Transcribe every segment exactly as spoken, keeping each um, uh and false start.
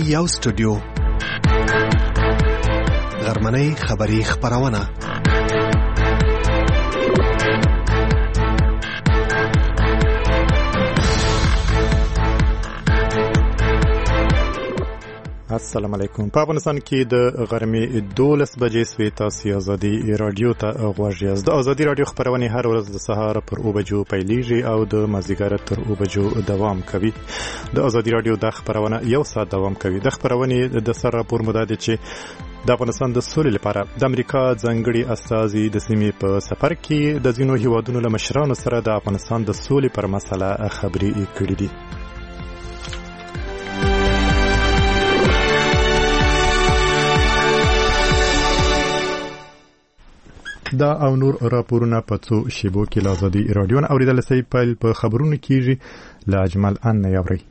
یو سټوډیو غرمنۍ خبری خبرونه السلام علیکم. په افغانستان کې د غرمې دولس بجې سوي تاسو ازادي رادیو ته غوږ یاست. د ازادي رادیو خبرونه هر ورځ د سهار پر او بجو پیلیږي او د مازیګر تر او بجو دوام کوي. د ازادي رادیو د خبرونه یو ساعت دوام کوي. د خبرونه د سر راپور مدته چې د افغانستان د سولې لپاره د امریکا ځانګړي استازي د سیمې په سفر کې د ځینو هیوادونو له مشرانو سره د افغانستان د سولې پر مسله خبرې کړې دي. دا او نور راپورونه په څو شیبو کې له ازادي رادیو نه اوریدل شي. پیل په خبرونو کېږي له اجمل ان نه یوري.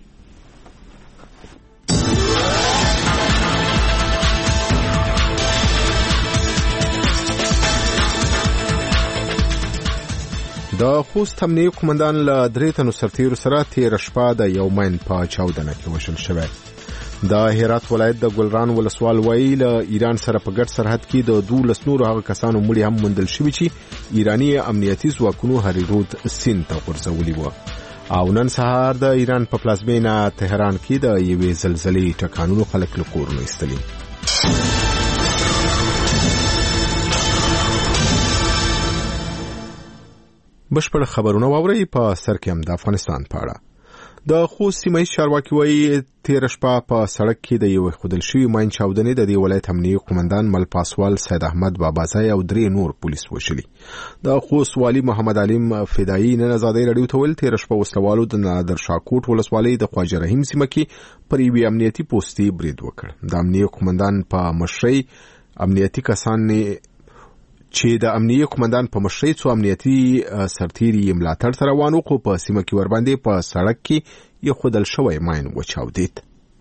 د خوست امنیتي قومندان له درې تنو سرتیرو سره تیر شپه د یو مین په چاودنه کې وشل شوی. د هرات ولایت د ګلران ولسوالۍ له ایران سره په ګډ سرحد کې د دولس نورو هغه کسانو مړي هم موندل شوي چې ایرانی امنیتي ځواکونو هریرود سیند ته غورځولي وو. او نن سهار د ایران په پلازمینه تهران کې د یوې زلزلې ټکانونو خلک له کورونو ایستلي. بشپړ خبرونه واورئ. په سر کې هم د افغانستان په اړه د خوست سیمه چارواکي وایي تیر شپه په سړک کې د یو خودل شوی ماین چاودنې د دې ولایت امنیتي قومندان مل پاسوال سید احمد بابازای او درې نور پولیس وشلي. د خوست والی محمد علیم فدایی نن ازادي رادیو ته ویل تیر شپه وسلوالو د نادر شاکوټ ولسوالۍ د خواجه رحیم سیمه کې پر یوې امنیتي پوستې برید وکړ. د امنیتي قومندان په مشرۍ امنیتي کسان چې د امنیتي قومندان په مشرۍ څو امنیتي سرتیري ملاتړ سره روانو خو په سیمه کې ور باندې په سړک کې یو خودل شوی ماین وچاودید.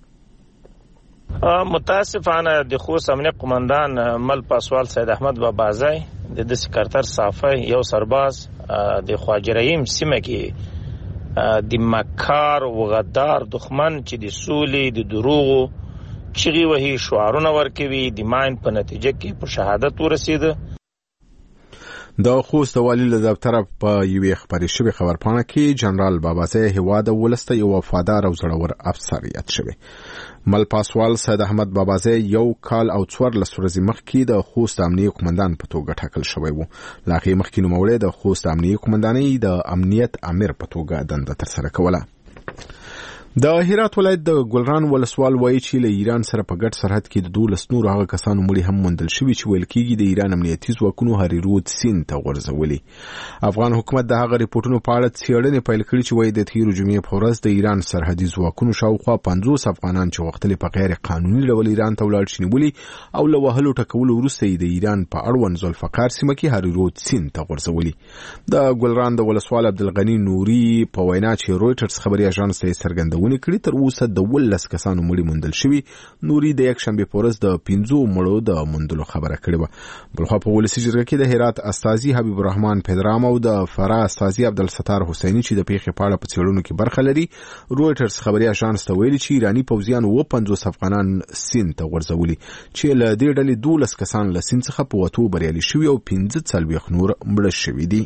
متاسفانه د خوست امنیتي قومندان مل پاسوال سید احمد بابازای د د سکرتر صافی یو سرباز د خواجه رحیم سیمه کې د مکار او غدار دښمن چې د سولې د دروغو چغې وهي شعارونه ورکوي د ماین په نتیجه کې په شهادت ورسېده. د خوست والی له دفتر په یوې خبري شوی خبرپاڼه کې جنرال بابازای هواد ولسته یو وفادار او زړور افسر یاد شوی. مل پاسوال سید احمد بابازای یو کال او څوار لس ورځې مخکې د خوست امنیتي قومندان په توګه ټاکل شوی و. لا هغې مخکې نوموړی د خوست امنیتي قومندانۍ د امنیت امیر په توګه دنده ترسره کوله. د هرات ولایت د ګلران ولسوال وایي چې له ایران سره په ګډ سرحد کې د دولس نورو هغه کسانو مړي هم موندل شوي چې ویل کېږي د ایران امنیتي ځواکونو هریرود سیند ته غورځولي. افغان حکومت د هغه ریپورټونو په اړه څېړنې پیل کړې چې وایي د تېرو جمعې په ورځ د ایران سرحدي ځواکونو شاوخوا پنځوس افغانان چې غوښتل په غیر قانوني ډول ایران ته ولاړ شي نیولي او له وهلو ټکولو وروسته یې د ایران په اړوند ذوالفقار سیمه کې هریرود سیند ته غورځولي. د ګلران د ولسوال عبدالغني نوري په وینا چې رویټرز خبري اژانس ته څرګندونې کړې تر اوسه د ولس کسانو مړي موندل شوي. نوري د یک شنبه په ورځ د پنځو مړو د موندلو خبره کړې وه. بلخوا په ولسي جرګه کې د هرات استازي حبیب الرحمن پدرام او د فراه استازي عبدالستار حسیني چې د پیښې په اړه په څېړنو کې برخه لري رویټرز خبري اژانس ته ویلي چې ایراني پوځیان اووه پنځوس افغانان سیند ته غورځولي چې له دې ډلې دولس کسان له سیند څخه په وتو بریالي شوي او پنځه څلوېښت نور مړه شوي دي.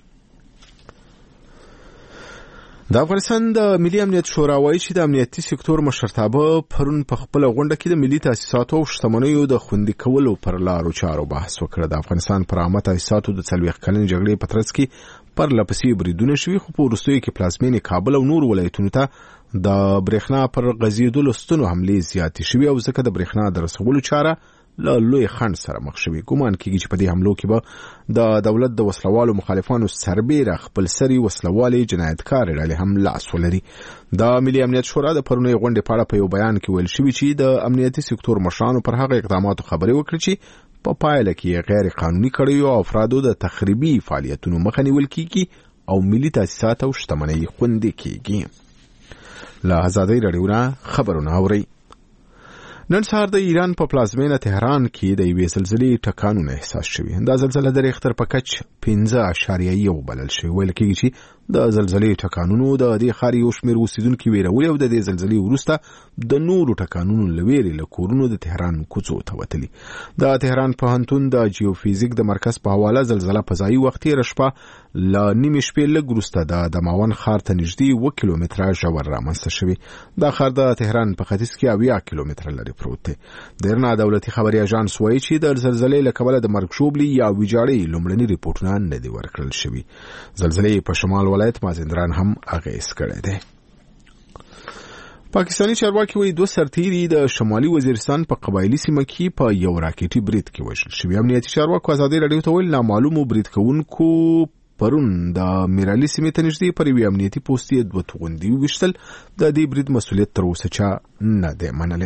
د افغانستان د ملي امنیت شورا وایي چې د امنیتي سکتور مشرتابه پرون په خپله غونډه کې د ملي تاسیساتو او شتمنیو د خوندي کولو پر لارو چارو بحث وکړ. د افغانستان پر عامه تاسیساتو د څلوېښت کلنې جګړې په ترڅ کې پرله پسې بریدونه شوي خو په وروستیو کې پلازمینې کابل او نور ولایتونو ته د برېښنا پر غځېدلو ستنو حملې زیاتې شوي او ځکه د برېښنا د رسولو چاره له لوی خنډ سره مخ شوي. ګمان کېږي چې په دې حملو کې به د دولت د وسلوالو مخالفانو سربیره خپل سري وسلوالې جنایتکارې ډلې هم لاس ولري. د ملي امنیت شورا د پرونۍ غونډې په اړه په یو بیان کې ویل شوي چې د امنیتي سکتور مشرانو پر هغه اقداماتو خبرې وکړي چې په پایله کې غیر قانوني کړیو او افرادو د تخریبي فعالیتونو مخه نیول کېږي او ملي تاسیسات او شتمنۍ خوندي کېږي. له ازادي رادیو نه خبرونه اورئ. نن سهار د ایران په پلازمینه تهران کې د یوې زلزلې ټکانونه احساس شوي. دا زلزله د ریختر په کچ پنځه اعشاریه یو بلل شوی. ویل کېږي چې د زلزلې ټکانونو د دې ښار یو شمېر اوسیدونکي ویرولي او د دې زلزلې وروسته د نورو ټکانونو له ویرې له کورونو د تهران کوڅو ته وتلي. د تهران پوهنتون د جیوفیزیک د مرکز په حواله زلزله په ځایي وخت تېره شپه له نیمې شپې لږ وروسته د دماوند ښار ته نږدې اووه کیلومتره ژور رامنځته شوي. دا ښار د تهران په ختیځ کې اویا کیلومتره لرې پروت دی. د ایرنا دولتي خبري اژانس وایي چې د زلزلې له کبله د مرګ ژوبلې یا ویجاړۍ لومړني ریپورټونه نه دي ورکړل شوي. زلزلې په شمال ولایت مازندران هم اغېز کړی دی. پاکستاني چارواکي وایي دوه سرتیري د شمالي وزیرستان په قبایلي سیمه کې په یو راکټي برید کې وژل شوي. امنیتي چارواکو ازادي راډیو ته ویل نامعلومو برید کوونکو پرون د میرالي سیمې ته نږدې پر یوې امنیتي پوستې دوه توغندي وویشتل. د دې برید مسؤلیت تر اوسه چا نه دی منلی.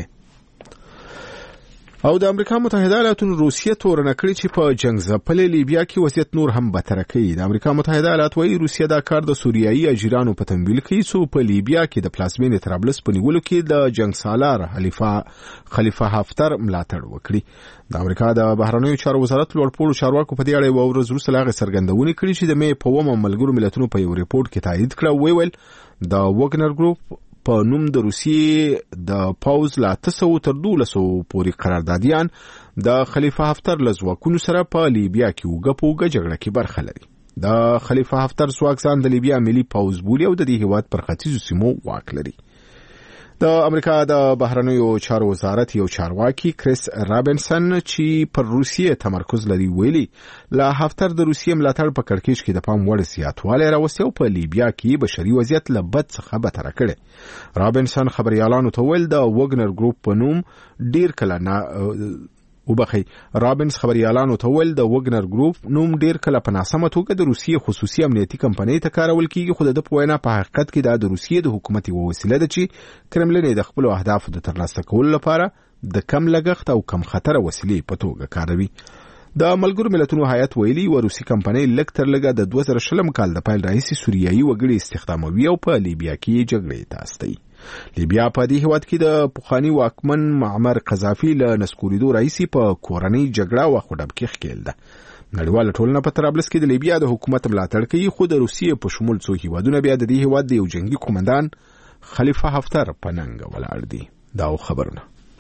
او د امریکا متحده ایالاتو روسیه تورنه کړې چې په جنگ ځپلې لیبیا کې وضعیت نور هم بدتر کوي. د امریکا متحده ایالات وایي روسیه دا کار د سوریایي اجیرانو په تمویل کوي څو په لیبیا کې د پلازمینې طرابلس په نیولو کې د جنگ سالار خلیفه خلیفه حفتر ملاتړ وکړي. د امریکا د بهرنیو چارو وزارت لوړپوړو چارواکو په دې اړه یو ورځ وروسته هغه څرګندونې کړې چې د مې په اوومه ملګرو ملتونو په یو ریپورت کې تایید کړه. ویل د وګنر ګروپ په نوم د روسیې د پاوز لا تسو تر دولسو پورې قراردادیان د خلیفه حفتر له ځواکونو سره په لیبیا کې اوږه په اوږه جګړه کې برخه لري. د خلیفه حفتر ځواک ځان د لیبیا ملي پاوز بولي او د دې هیواد پر ختیځو سیمو واک لري. د امریکا د بهرنیو چارو وزارت یو چارواکي کریس رابنسن چې پر روسیې تمرکز لري ویلي لا حفتر د روسیې ملاتړ په کړکېچ کې د پام وړ زیاتوالی راوستی او په لیبیا کې بشري وضعیت له بد څخه بدتره کړی. رابنسن خبريالانو ته ویل د وګنر ګروپ په نوم ډیر کله نه وبخي رابنس خبريالانو ته ویل د وګنر ګروپ نوم ډیر کله په ناسمه توګه د روسیې خصوصي امنیتي کمپنۍ ته کارول کیږي. خو د په وینا په حقیقت کې د روسیې د حکومت یو وسیله ده چې کرملین د خپل اهدافو د ترلاسه کولو لپاره د کم لګښت او کم خطر وسیلې په توګه کاروي. د ملګرو ملتونو هیئت ویلي و روسي کمپنۍ لږ تر لږه د دوه زره شلم کال د پیل راهیسې سوریایي وګړي استخداموي او په لیبیا کې جګړې ته استوي. لیبیا په دې هیواد کې د پخوانی واکمن معمر قذافي له نسکوریدو راهیسې په کورنۍ جګړه او خډب کې ښکېل ده. نړیواله ټولنه په طرابلس کې د لیبیا د حکومت ملاتړ کوي خو د روسیې په شمول څو هیوادونه بیا د دې هیواد د یو جنگي قومندان خلیفه حفتر په ننګ ولاړ دي. دا خبرونه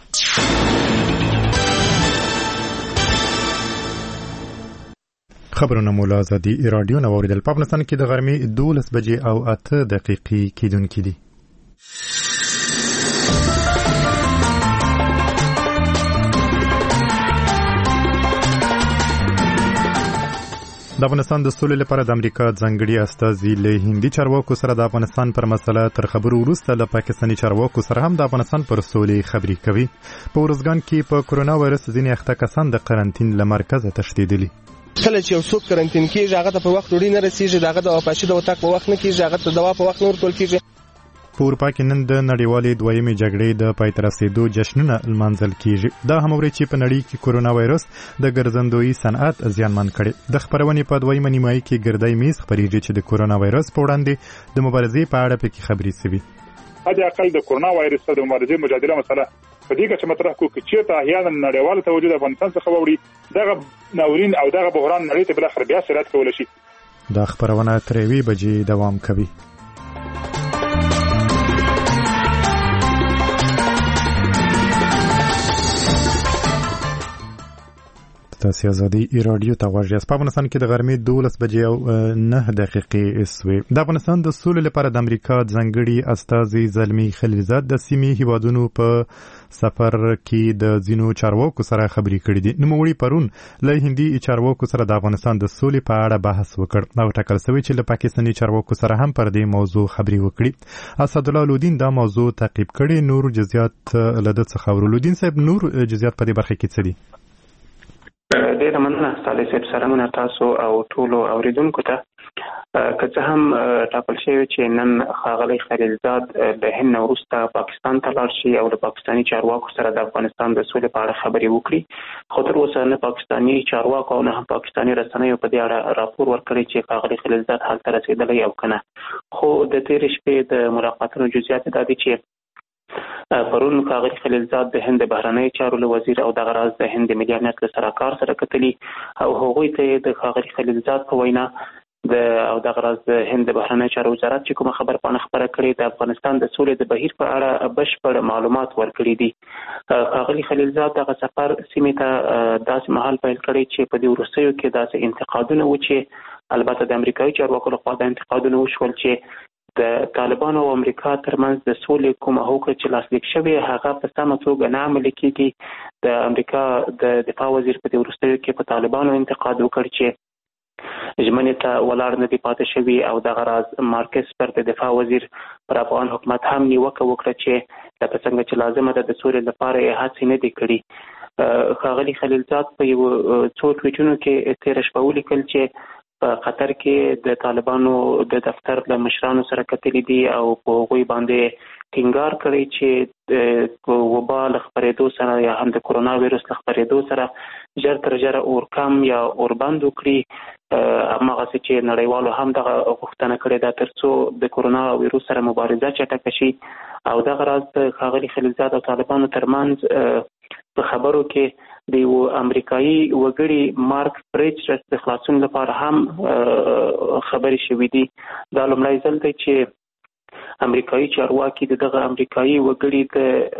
خبرونه مولا ازادي رادیو نو اوریدل په افغانستان کې د غرمې دولس بجې او اته دقیقې کېدونکې دي. د افغانستان د سولې لپاره د امریکا ځانګړي استازي له هندي چارواکو سره د افغانستان پر مسله تر خبرو وروسته له پاکستاني چارواکو سره هم د افغانستان پر سولې خبرې کوي. په ورځګان کې په کورونا وایرس ځینې اخته کسان د قرنټین له مرکزه تښتېدلي. کله چې یو څوک قرنټین کېږي هغه ته په وخت ډوډۍ نه رسیږي، هغه د واپسي د وتاک په وخت نه کېږي، هغه ته دوا په وخت نه ورکول کېږي. په اروپا کې نن د نړیوالې دویمې جګړې د پای ته رسېدو جشنونه لمانځل کېږي. دا هم اوري چې په نړۍ کې کورونا وایرس د ګرځندویي صنعت زیانمن کړي. د خبرونې په دویمه نیمایي کې ګردۍ میز خبرېږي چې د کورونا وایرس په وړاندې د مبارزې په اړه پکې خبرې شوي. حد اقل د کورونا وایرس سره د مبارزې مجادله مسله په دې کې چې مطرح کو چې چیرته احیانا نړیواله توجه د افغانستان څخه ووري دغه ناورین او دغه بحران نړۍ ته بل اخر بیا سرعت کول شي. دا خبرونه تر یوې بجې دوام کوي. تاسو ازادي رادیو ته غواړئ. په افغانستان کې د غرمې دولس بجې او نه دقیقې اسوي. د افغانستان د سولې لپاره د امریکا ځانګړي استازي زلمي خلیلزاد د سیمې هیوادونو په سفر کې د ځینو چارواکو سره خبرې کړې دي. نوموړي پرون له هندي چارواکو سره د افغانستان د سولې په اړه بحث وکړ او ټاکل شوی چې له پاکستاني چارواکو سره هم پر دې موضوع خبرې وکړي. اسدالله لودین دا موضوع تعقیب کړي. نور جزئیات له د څخه ورولودین صاحب نور جزئیات په دې برخه کې څه دي؟ ډېر مننه صالح صاحب، سلامونه تاسو او ټولو اوریدونکو ته. که څه هم ټاکل شوی چې نن ښاغلی خلیلزاد د هند وروسته پاکستان ته لاړ شي او د پاکستاني چارواکو سره د افغانستان د سولې په اړه خبرې وکړي، خو تر اوسه نه پاکستاني چارواکو او نه هم پاکستاني رسنیو په دې اړه راپور ورکړی چې ښاغلی خلیلزاد هلته رسېدلی او که نه. خو د تېرې شپې د ملاقاتونو جزئیات دا دي چې پرون ښاغلي خلیلزاد د هند بهرنیو چارو له وزیر او دغه راز د هند ملي امنیت له سلاکار سره کتلي او هغوی ته د ښاغلي خلیلزاد په وینا د او د غرض د هند بهرنی چارو وزارت چې کوم خبر پانه خبره کړې د افغانستان د سولې د بهیر په اړه بشپړ معلومات ورکړي دي. ښاغلي خلیلزاد دغه سفر سیمې ته داسې مهال پیل کړی چې په دې وروستیو کې داسې انتقادونه و چې البته د امریکایي چارواکو لخوا د انتقادونه وشول چې د طالبانو او امریکا ترمنځ د سولې کومه هوکړه چې لاسلیک شوې هغه په سمه توګه نه عملي کېږي. د امریکا د دفاع وزیر په دې وروستیو کې په طالبانو انتقاد وکړ چې ژمنې ته ولاړ نه دي پاتې شوي او دغه راز مارکس پر د دفاع وزیر پر افغان حکومت هم نیوکه وکړه چې لکه څنګه چې لازمه ده د سولې لپاره یې هڅې نه دي کړي. ښاغلي خلیلزاد په یو څو ټویټونو کې تېره شپه ولیکل چې په قطر کې د طالبانو د دفتر له مشرانو سره کتلي دي او په هغوی باندې ټینګار کړی چې د وبا له خپرېدو سره یا هم د کرونا ویروس له خپرېدو سره ژر تر ژره اورکم یا اوربند وکړي. هماغسې چې نړیوالو هم دغه غوښتنه کړې ده تر څو د کرونا ویروس سره مبارزه چټکه شي. او دغه راز د ښاغلي خلیلزاد او طالبانو ترمنځ په خبرو کې د یو امریکایي وګړي مارک پریچرس د خلاصون لپاره هم خبرې شوې دي. دا لومړی ځل دی چې امریکایي چارواکي دغه امریکایي وګړي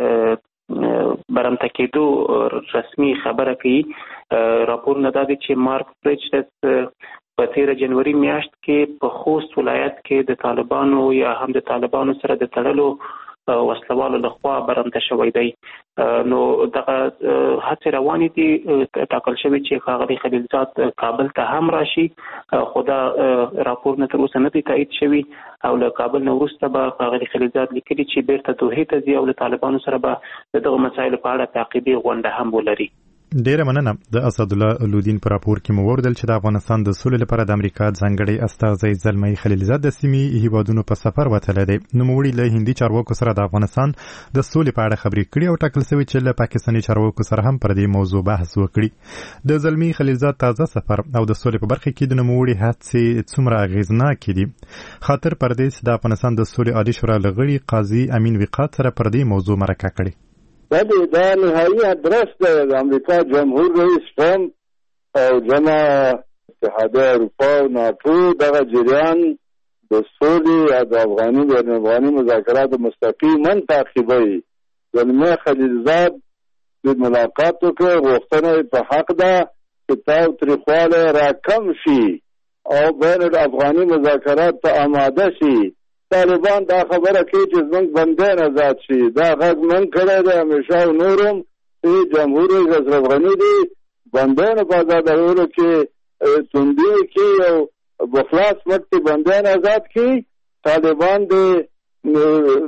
د برمته کېدو رسمي خبره کوي. راپورونه دا دي چې مارک پریچرس په تیره جنوري میاشت کې په خوست ولایت کې د طالبانو یا هم د طالبانو سره د تړلو وسلوالو لخوا برمته شوی دی. نو دغه هڅې روانې دي. ټاکل شوي چې ښاغلي خلیلزاد کابل ته هم راشي خو دا راپورونه تر اوسه نه دي تایید شوي او له کابل نه وروسته به ښاغلي خلیلزاد لیکلي چې بیرته دوحې ته ځي او له طالبانو سره به د دغه مسایلو په اړه تعقیبي غونډه هم ولري. ډیره مننه. د اسدالله لودین پر راپور کې مو وردل چې د افغانستان د سولې لپاره د امریکا ځانګړي استازی زلمی خلیلزاد د سیمې هیوادونو په سفر وتلی دی. نوموړي له هندي چارواکو سره د افغانستان د سولې په اړه خبرې کړي او ټاکل شوي چې له پاکستاني چارواکو سره هم پر دې موضوع بحث وکړي. د زلمی خلیلزاد تازه سفر او د سولې په برخه کې د نوموړي هڅې څومره اغیزناکې دي. خاطر پردیس د افغانستان د سولې عالی شورا لغړي قاضي امین وقات سره پر دې موضوع مرکه کړي. بله دا نهایی ادرس ده د امریکا جمهور رئیس ټرمپ او جمع اتحادیه اروپا او ناټو دغه جریان د سولې او د افغاني بین افغاني مذاکراتو مستقیما تعقیبوي. زلمی خلیلزاد د ملاقات وکړ، غوښتنه په حق ده چې تاوتریخوالی راکم شي او بین الافغاني مذاکرات ته آماده شي. طالبان دا خبره کوي چې زموږ بندیان آزاد شي. دا غږ من کړی دی همیشه او نورم چې جمهور رئیس اشرف غني دی بندیانو په ازادولو کې توندي کوي او بخلاص مټې بندیان آزاد کوي. طالبان د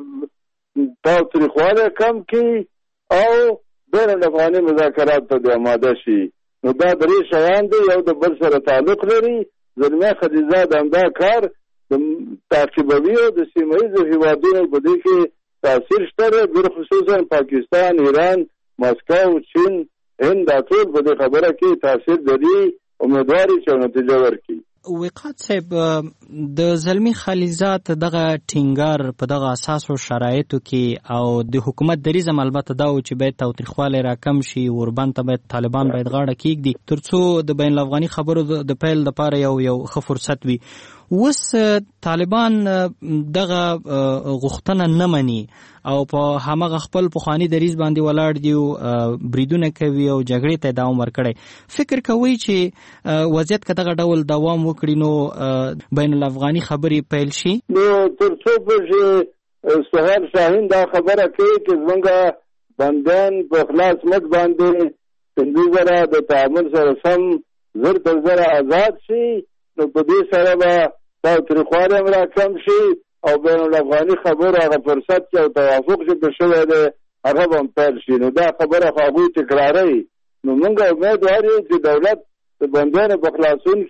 تاوتریخوالی کم کوي او بین الافغاني مذاکرات ته آماده شي. نو دا درې شیان دي، یو د بل سره تعلق لري. زلمی خلیلزاد همدا کار د تعقیبوي او د سیمه ییزو هیوادونو په دې کې تاثیر شته، بالخصوصا پاکستان، ایران، مسکو، چین، هند دا ټول په دې خبره کې تاثیر لري. امیدواري چې نتیجه ورکړي. وقات صاحب د زلمی خلیلزاد دغه ټینګار په دغه اساسو شرایطو کې او د حکومت دریزم البته دا و چې باید تاوتریخوالی راکم شي، اوربند ته باید طالبان باید غاړه کېږدي ترڅو د بین الافغاني خبرو د پیل لپاره یو یو ښه فرصت وي. اوس طالبان دغه غوښتنه نه مني او په همغه خپل پخواني دریځ باندې ولاړ دي او بریدونه کوي او جګړې ته دوام ورکړي. فکر کوي چې وضعیت که دغه ډول دوام وکړي نو بین الافغاني خبرې پیل شي؟ نو تر څو پورې سهیل شاهین دا خبره کوي چې زموږ بندیان په خلاص مټ باندې پنځه زره د تعامل سره سم زر تر زره آزاد شي، نو په دې سره به تاوتریخوالی هم راکم شي او بین الافغاني خبرو هغه فرصت چې او توافق چې په شوی دی هغه به هم پیل شي. نو دا خبره خو هغوی تکراروي. نو موږ امیدوار یو چې دولت د بندیانو په خلاصون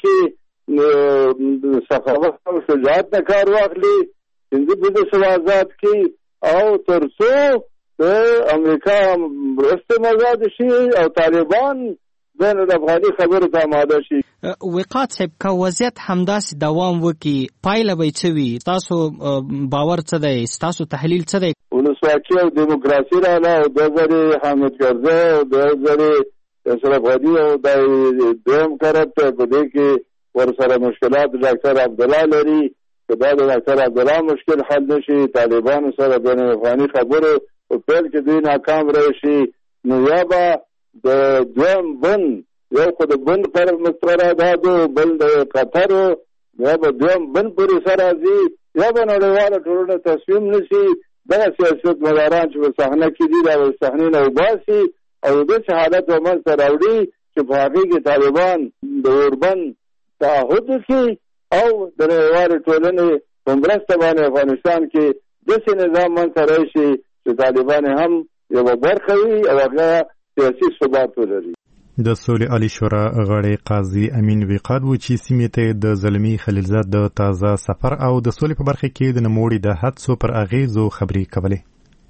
کې سخاوت او شجاعت نه کار واخلي، پنځه پنځه سوه آزاد کړي او تر څو د امریکا مرستې آزاد شي او طالبان بین الافغاني خبرو ته آماده شي. وقات صاحب که وضعیت همداسې دوام وکړي پایله به یې څه وي؟ ستاسو باور څه دی؟ ستاسو تحلیل څه دی؟ ولسواکي او دیموکراسي راغله او دوه ځلې حامد کرزی او دوه ځلې اشرف غني او دا دویم کرت په دې کې ورسره مشکلات ډاکټر عبدالله لري که دا د ډاکټر عبدالله مشکل حل نشي طالبانو سره بین افغاني خبرو په پیل کې دوی ناکام راشي نو یا به د دویم بند یو خو د بند پر مستردادو بل د قطر یا به دویم بند پورې سره راځي یا به نړیواله ټولنه تصمیم نشي دغه سیاست مداران چې په صحنه کې دي دا صحنې نه وباسي او داسې حالت به منځته راوړي چې په هغې کې طالبان د اوربند تعهد وکړي او د نړیوالې ټولنې په مرسته باندې افغانستان کې داسې نظام منځته راشي چې طالبان هم یوه برخه وي او هغه سیاسي ثبات ولري. د سولې عالي شورا غړی قاضي امین وقاد و چې سیمې ته د زلمي خلیلزاد د تازه سفر او د سولې په برخه کې د نوموړي د حدسو پر اغیزو خبرې کولې.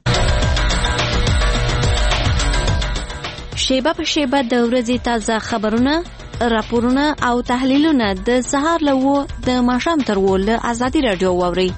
شیبه په شیبه د ورځې تازه خبرونه، راپورونه او تحلیلونه د سهار له وو د ماښام تر وو له ازادي راډیو واورئ.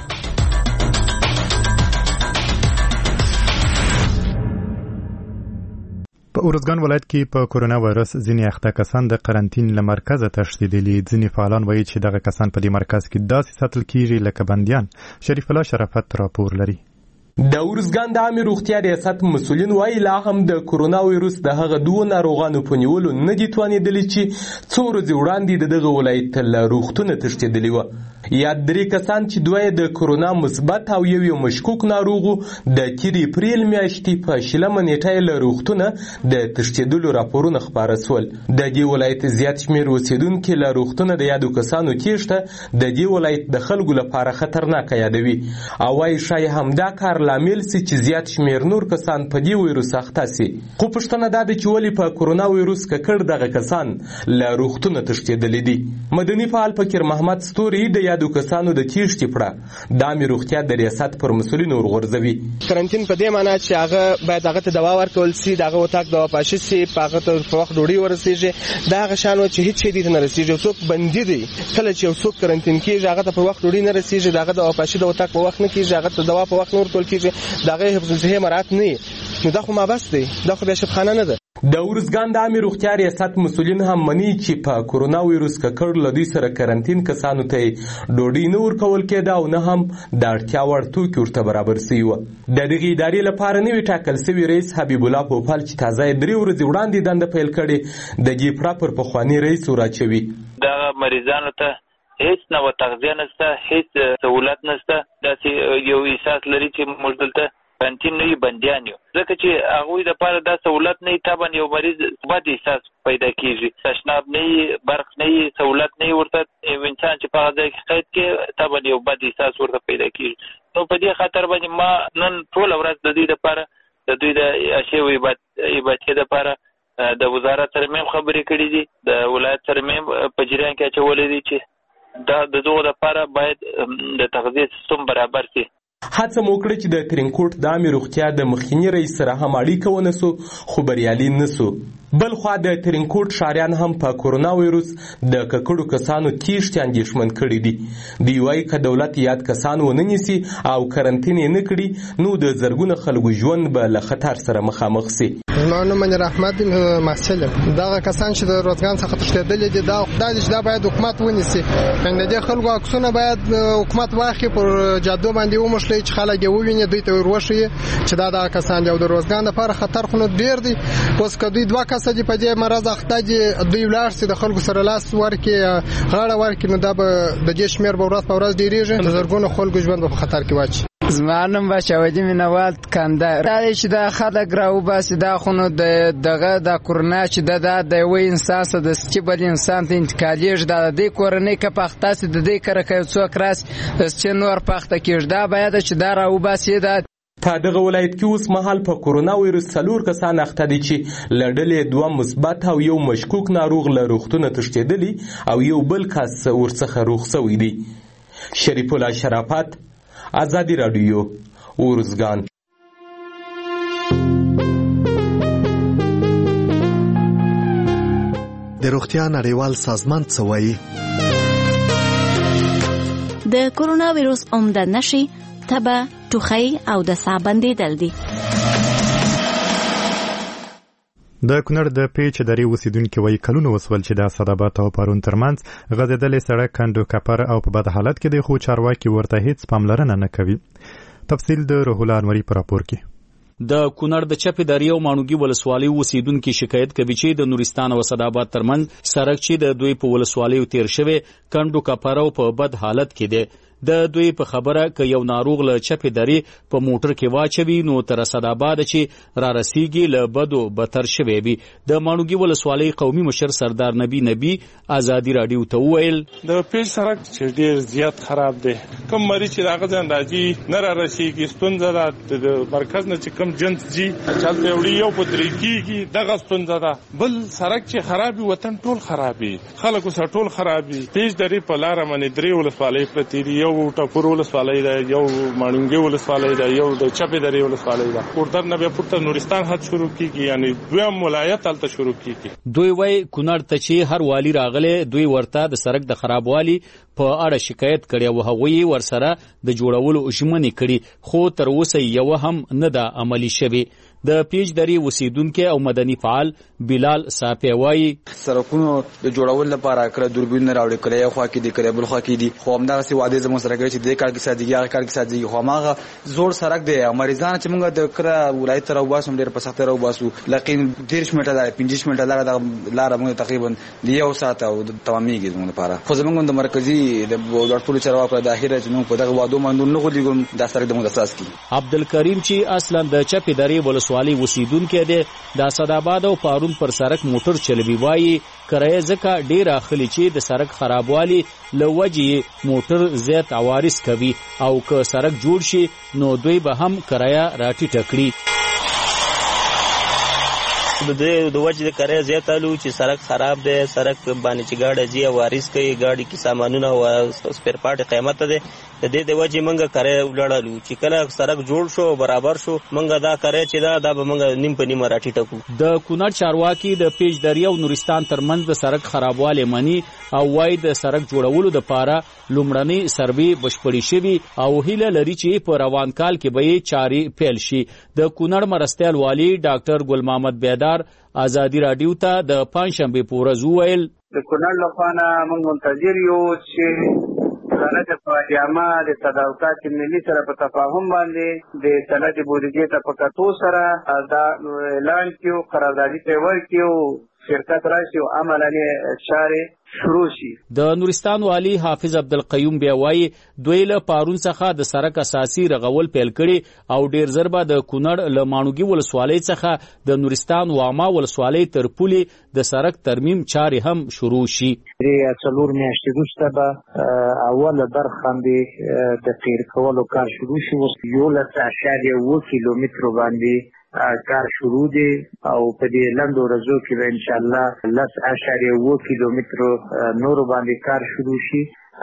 په ارزګان ولایت کې په کورونا وایرس ځینې اخته کسان د قرنټین له مرکزه تښتېدلي. ځینې فعالان وایي چې دغه کسان په دې مرکز کې داسې ساتل کیږي لکه بندیان. شریف الله شرافت راپور لري. د ارزګان د عامه روغتیا ریاست مسؤلین وایي لا هم د کورونا وایرس د هغه دوه ناروغانو په نیولو نه دي توانېدلي چې څو ورځې وړاندې د دغه ولایت له روغتونه تښتېدلي وه. یا درې کسان چې دوه د کورونا مثبت او یو یو مشکوک ناروغو د تیر اپریل میاشتې په شلمه نیټه له روغتونه د تښتېدلو راپورونه خپاره سول. د دې ولایت زیات شمېر اوسېدونکي له روغتونه د یادو کسانو تېښته د دې ولایت د خلکو لپاره خطرناکه یادوي او وایي ښایي همدا کار لامل سي چې زیات شمېر نور کسان په دې وایرس اخته سي. خو پوښتنه دا ده چې ولې په کورونا وایرس ککړ دغه کسان له روغتونه تښتېدلي دي. مدني فعال فقیر محمد ستوري د یادو کسانو د تېښتې پړه د عامې روغتیا د ریاست پر مسؤلینو ورغورځوي. قرنټین په دې معنا چې هغه باید هغه ته دوا ورکول سي، دغه اتاق دوا پاشي سي، په هغه ته په وخت ډوډۍ ورسېږي. دا هغه شان چې هېڅ شی دې ته نه رسېږي. څوک بندي دی کله چې یو څوک قرنټین کېږي هغه ته په وخت ډوډۍ نه رسېږي، دغه دوا پاشي د اتاق په وخت نه کېږي، هغه ته دوا په وخت نه ورکول کېږي، دغه حفظ الصحې مراعات نه وي. نو دا خو مابس دی، دا خو بیا شفخانه نه ده. د ارزګان د عامې روغتیا ریاست مسؤلین هم مني چې په کورونا وایرس ککړ له دوی سره قرنټین کسانو ته ډوډۍ نه ورکول کېده او نه هم د اړتیا وړ توکي ورته برابر سوي وه. د دغې ادارې لپاره نوي ټاکل سوي رئیس حبیب الله پوپل چې تازه یې درې ورځې وړاندې دنده پیل کړې د دې پړه پر پخواني رئیس وراچوي. دغه مریضانو ته هیڅ نوه تغذیه نشته، هیڅ سهولت نشته. داسې یو احساس لري چې موږ دلته قرنټین نه یو بندیان یو، ځکه چې هغوی دپاره دا سهولت نه وي. طبعا یو مریض بد احساس پیدا کېږي، تشناب نه وي، برق نه وي، سهولت نه وي ورته. یو انسان چې په هغه ځای کې قید کې طبعا یو بد احساس ورته پیدا کېږي. نو په دې خاطر باندې ما نن ټوله ورځ د دوی دپاره د دوی د اشیاء عبادتي دپاره د وزارت سره مې خبرې کړې دي، د ولایت سره مې په جریان کې اچولې دي چې دا د دغو دپاره باید د تغذیې سیستم برابر شي. هڅه مو وکړه چې د ترینکوټ د عامې روغتیا د مخکیني رئیس سره هم اړیکه ونسو خو بریالي نه سو. بل خوا د ترینکوټ ښاریان هم په کورونا وایرس د ککړو کسانو تېښتې اندېښمن کړي دي. دوی وایي که دولت یاد کسان ونه نیسي او قرنټین یې نه کړي نو د زرګونه خلکو ژوند به له خطر سره مخامخ سي. زما نوم منیر احمد محصل یم. دغه کسان چې د روزګان څخه تښتېدلي دي دا خدای دې چې دا باید حکومت ونیسي. یعنې د دې خلکو عکسونه باید حکومت واخلي، پر جادو باندې وموښلي چې خلک یې وویني، دوی ته ور وښیي چې دا دغه کسان دي. او د روزګان دپاره خطر خو نو ډېر دی. اوس که دوی دوه کسه دي په دې مرض اخته دي، دوی ولاړ سي د خلکو سره لاس ورکړي، غاړه ورکړي، نو دا به د دې شمېر به ورځ په ورځ ډېرېږي، د زرګونو خلکو ژوند به په خطر کې واچي. زما نوم بشاودي مینوال کندهار. دا چې دا خلک راوباسي دا خو نو د دغه د کورونا چې دا د یوه انسان څخه د چې بل انسان ته انتقالېږي، دا د دې کورنۍ که په اخته سي د دې کره که یو څوک راسي چې نور په اخته کېږي، دا باید چې دا راوباسي. دا په دغه ولایت کې اوس مهال په کورونا وایرس څلور کسان اخته دي چې له ډلې دوه مثبت او یو مشکوک ناروغ له روغتونه تښتېدلي او یو بل کس ورڅخه روغ سوی دی. شریف الله شرافت، ازادي راډیو، ارزګان. د روغتیا نړیوال سازمان څه وایي؟ د کورونا وایرس عمده نښې تبه، ټوخی او د ساه بندېدل دي. د کونړ د پیچ درې اوسیدونکو وایي کلونه وسول چې د اسداباد او پارون ترمنځ غځېدلې سړک کندو کپر او په بد حالت کې د خو چارواکي ورته هیڅ پاملرنه نه کوي. تفصیل د روح الله انوري پر راپور کې. د کونړ د چپې درې او ماڼوګي ولسوالۍ اوسیدونکو شکایت کوي چې د نورستان او اسداباد ترمنځ سړک چې د دوی په ولسوالیو تیر شوی کندو کپر او په بد حالت کې دی. د دوی په خبره ک یو ناروغ له چپې درې په موټر کې واچوي نو تر اسداباد چې را رسیږي له بدو بتر شوی وي. د ماڼوګي ولسوالۍ قومي مشر سردار نبی نبی ازادي رادیو ته وویل د پیچ سړک چې ډیر زیات خراب دی، کوم مریض چې راغځي اندازي نه را رسیږي، ستونزه ده د مرکز نه چې کوم جنس جی چلته وړي یو په طریقېږي دغه ستونزه ده. بل سړک چې خرابي وطن ټول خرابي، خلکو سره ټول خرابي. پیچ درې په لار باندې درې ولسوالۍ پرتې دي، یو ټاپور ولسوالۍ ده، یو ماڼوګي ولسوالۍ ده، یو د چپې درې ولسوالۍ ده. کوردر نه بیا پورته نورستان حد شروع کیږي، یعنی دویم ولایت هلته شروع کیږي. دوی وایي کونړ ته چې هر والی راغلی دوی ورته د سړک د خرابوالي په اړه شکایت کړي او هغوی ورسره د جوړولو ژمنې کړي، خو تر اوسه یو هم نه ده عملي شوی. د پیچ درې اوسیدونکو او مدني فعال بلال صافی وایي سړکونو د جوړولو لپاره کړه دوربین راوړي کړي، یو خوا کې دي کړي بل خوا کې دي، خو همدغه سي وعده زموږ سره کوي چې د کار کې سادهګي هغه کار کې سادهګي، خو هغه زوړ سړک دی. مریضان چې موږ د کړه ولایت تر وباسو ډېر په سخت راوباسو، لکه دیرش میټر ده پنځه میټر لاره د لاره موږ تقریبا یو ساعت او تمامېږي زموږ لپاره. خو زموږ د مرکزی د ډاکټر چارواکو د اخیره چې موږ په دغه وادو باندې نه غوډیګم د سړک د موږ اساس کی. عبدالکریم چې اصلا د چپې درې ولسوالۍ اوسیدونکو دی د اسداباد او پارون پر سړک موټر چلوي، وایي کرایه ځکه ډیر اخلي چې د سړک خرابوالي له وجې موټر زیات عوارض کوي او که سړک جوړ شي نو دوی به هم کرایه راټیټه کړي. د د وجه د کرایه زیات الو چې سړک خراب دی، سړک باندې چې گاډي جی عوارض کوي، گاډي کې سامانونه او سپیر پارټ قیمت ده. د دې د وجه منګه کرایه ولاړلو چې کله سړک جوړ شو برابر شو منګه دا کرایه چې دا د منګه نیم په نیم راټیټه کو. د کونړ چارواکي د پیچ درې او نورستان ترمنځ د سړک خرابواله منی او وای د سړک جوړولو د پاره لومړنی سروي بشپړی شوی او هیله لري چې په روان کال کې به چاري پیل شي. د کونړ مرستیال والی ډاکټر ګل محمد بیدار ازادي رادیو ته د پنځشنبه په ورځ وویل د کونړ لخوا موږ منتظر یو چې سند فاجعه د صداقت ملي سره په تفاهم باندې د سند بودیجې ته په کتو سره دا اعلان کیو، قراردادي ته ورکیو، شرکت راشي او عملاً چارې شروع شي. د نورستان والی حافظ عبدالقیوم بیا وایي دوی له پارون څخه د سړک اساسي رغول پیل کړي او ډیر زر به د کونړ له ماڼوګي ولسوالۍ څخه د نورستان واما ولسوالۍ تر پولې د سړک ترمیم چارې هم شروع شي. څلور میاشتې وروسته به اوله برخه باندې د قیر کولو کار شروع شي. یولس اعشاریه اووه کیلومترو باندې کار شروع دی او په دې لنډو ورځو کې به انشاءالله لس اعشاریه اووه کیلومترو نورو باندې کار شروع شي.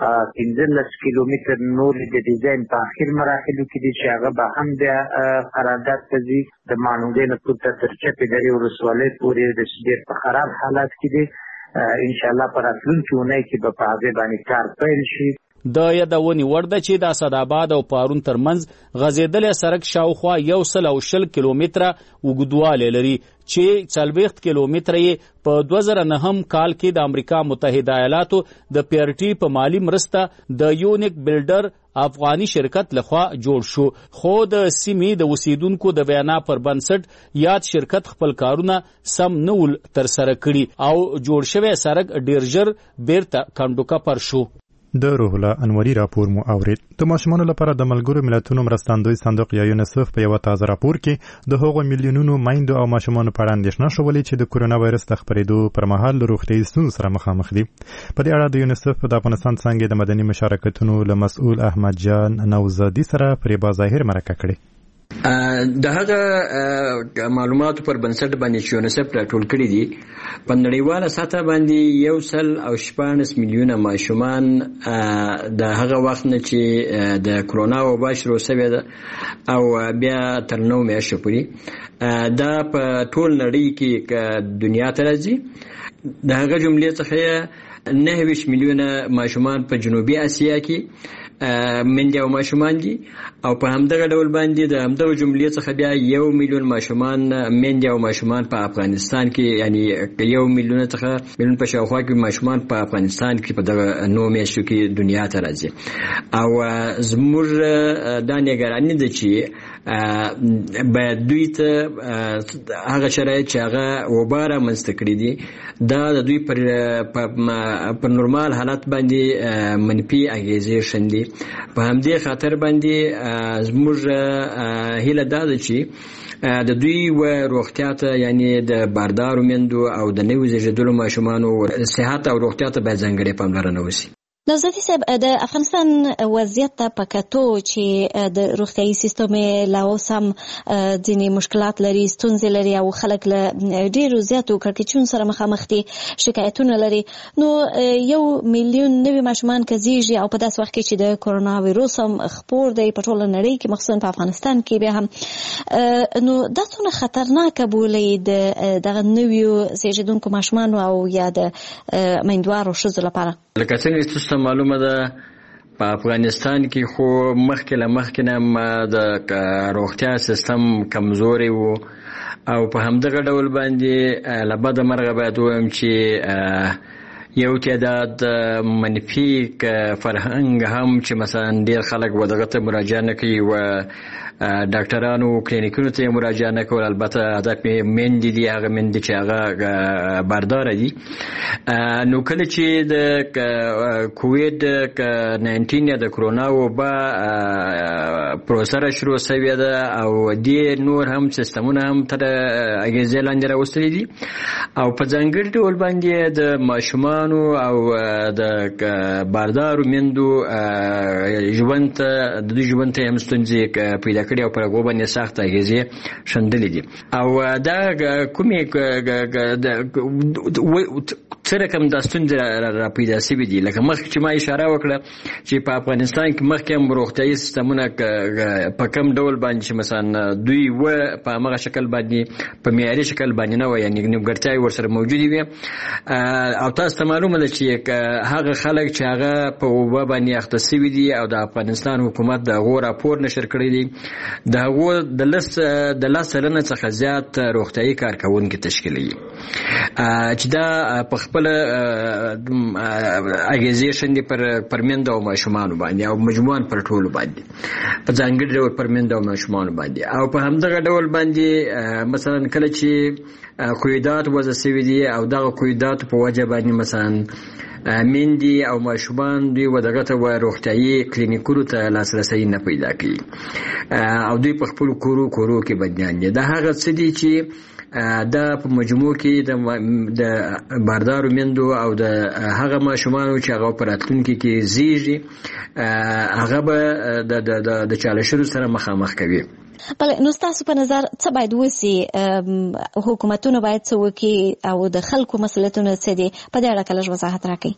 پنځلس کیلومتر نور د ډیزاین په اخر مراحلو کې دي چې هغه به هم د قرارداد ته ځي. د ماڼوګي نه پورته تر چپې درې ولسوالۍ پورې د ډېر په خراب حالت کې دي. انشاءالله په راتلونکي اونۍ کې به په هغې باندې کار پیل شي. د یادونې وړ ده چې د اسداباد او پارون ترمنځ غځېدلی سړک شاوخوا یو سل او شل کیلومتره اوږدوالی لري چې څلوېښت کیلومتره یې په دوه زره نهم کال کې د امریکا متحده ایالاتو د پیرټي په مالی مرسته د یونیک بلډر افغاني شرکت لخوا جوړ شو، خو د سیمې د اوسیدونکو د بیانا پر بنسټ یاد شرکت خپل کارونه سم نه ول ترسره کړي او جوړ شوی سړک ډیر ژر بیرته کنډوکه پر شو. د روح الله انوري راپور مو اورید. د ماشومانو لپاره د ملګرو ملتونو مرستندوی صندوق یا یونیسف په یو تازه راپور کې د هغو میلیونونو میندو او ماشومانو په اړه اندېښنه شولې چې د کورونا وایرس د خپرېدو پر مهال له روغتیایي ستونزو سره مخامخ دي. په دې اړه د یونیسف د افغانستان څانګې د مدني مشارکتونو له مسؤل احمد جان نوزادي سره پرې بظاهر مرکه کړې. د هغه معلوماتو پر بنسټ باندې چې یونیسف راټول کړي دي په نړیواله سطح باندې یو سل او شپاړس میلیونه ماشومان د هغه وخت نه چې د کرونا وبا شروع شوې ده او بیا تر نو میاشتو پورې دا په ټول نړۍ کې دنیا ته راځي. د هغه جملې څخه نهه ویشت میلیونه ماشومان په جنوبي اسیا کې، مندي او ماشومان دي او په همدغه ډول باندې د همدغه جملې څخه بیا یو میلیون ماشومان مندي او ماشومان په افغانستان کې یعنی یو میلیون څخه میلیون په شاوخوا کې ماشومان په افغانستان کې په دغه نو میاشتو کې دنیا ته راځي او زموږ دا نگرانی ده چې باید دوی ته هغه شرایط چې هغه وبا رامنځته کړي دي دا د دوی پر پر نورمال حالت باندې منفي اغیزې شندي په همدې خاطر باندې زموږ هیله دا ده چې د دوی و روغتیا ته یعنی د باردارو میندو او د نوي زیږیدلو ماشومانو صحت او روغتیا ته باید ځانګړې پاملرنه وشي. نوزادي صاحب د افغانستان وضعیت ته په کتو چې د روغتیايي سیستم لا اوس هم ځینې مشکلات لري ستونزې لري او خلک له ډېرو زیاتو کړکېچونو سره مخامخ دي شکایتونه لري نو یو میلیون نوي ماشومان که زیږي او په داسې وخت کې چې د کورونا ویروس هم خپور دی په ټوله نړۍ کې مخصوصا په افغانستان کې بیا هم نو دا څومره خطرناکه بولئ د دغه نویو زیږېدونکو ماشومانو او یا د میندوارو ښځو لپاره؟ لکه څنګه چې تاسو معلومه ده په افغانستان کې خو مخکې له مخکې نه د روغتیا سیستم کمزوري و او په همدغه ډول باندې له بده مرغه باید ووایم چې یو تعداد منفي فرهنګ هم چې مثلا ډېر خلک و دغه ته مراجعه نه کوي و ډاکټرانو کلینیکونو ته مراجعه نه کول البته هدف میندې دي هغه میندې چې هغه بارداره دي نو کله چې د کووید ناینټین یا د کرونا وبا پروسه شروع شوې ده او دې نور هم سیستمونه هم تر اغیزې لاندې راوستلي دي او په ځانګړي ډول باندې د ماشومانو او د باردارو میندو ژوند ته د دوی ژوند ته هم ستونزې پیدا کړي او پر هغو باندې سخت اغیزې شندلې دي او دا کومې څه رقم دا ستونزې را پیدا شوي دي لکه مخکې چې ما اشاره وکړه چې په افغانستان کې مخکې هم روغتیايي سیستمونه په کم ډول باندې چې مثلا دوی و په همغه شکل باندې په معیاري شکل باندې نه و یعنې نیمګړتیاوې ورسره موجودې وي او تاسو ته معلومه ده چې هغه خلک چې هغه په وبا باندې اخته شوي دي او د افغانستان حکومت د هغو راپور نشر کړی دی د هغو د لس د لس سلنه څخه زیات روغتیايي کارکوونکي تشکیلوي چې دا په خپل اغیزې شندي پر پر میندو او ماشومانو باندې او مجموعاً پر ټولو باندې په ځانګړي ډول پر میندو او ماشومانو باندې او په همدغه ډول باندې مثلا کله چې قیودات وضع شوي دي او دغه قیودات په وجه باندې مثلا میندې او ماشومان دوی و دغه ته روغتیايي کلینیکونو ته لاسرسی نه پیدا کوي او دوی په خپلو کورو کورو کې بندیان دي دا هغه څه دي چې دا په مجموع کې د باردارو میندو او د هغه ماشومانو چې هغه په راتلونکي کې زیږي هغه به د چالشونو سره مخامخ کوي. بله نو ستاسو په نظر څه باید وسي حکومتونه باید څه وکړي او د خلکو مسؤلیتونه څه دي په دې اړه لږ وضاحت راکړئ.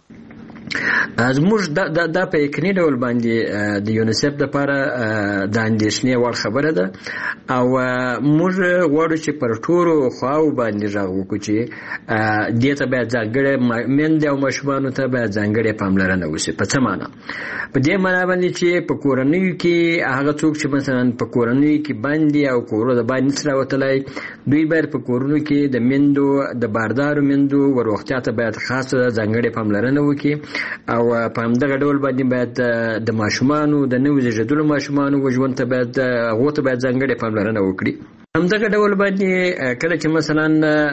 زموږ دا دا په یقیني ډول باندې د یونیسف لپاره د اندېښنې وړ خبره ده او موږ غواړو چې پر ټولو خواو باندې غږ وکړو چې دې ته باید ځانګړې میندې او ماشومانو ته باید ځانګړې پاملرنه وشي. په څه معنا؟ په دې معنا باندې چې په کورنیو کې هغه څوک چې مثلا په کورنیو کې باندې او کورو د باندې سره وتلی دوی باید په کورونو کې د میندو د باردارو میندو و روغتیا ته باید خاصه ځانګړې پاملرنه وکړي او په همدغه ډول باندې باید د ماشومانو د نوي زیږېدلو ماشومانو ژوند ته باید هغو ته باید ځانګړې پاملرنه وکړي. همدغه ډول باندې کله چې مثلا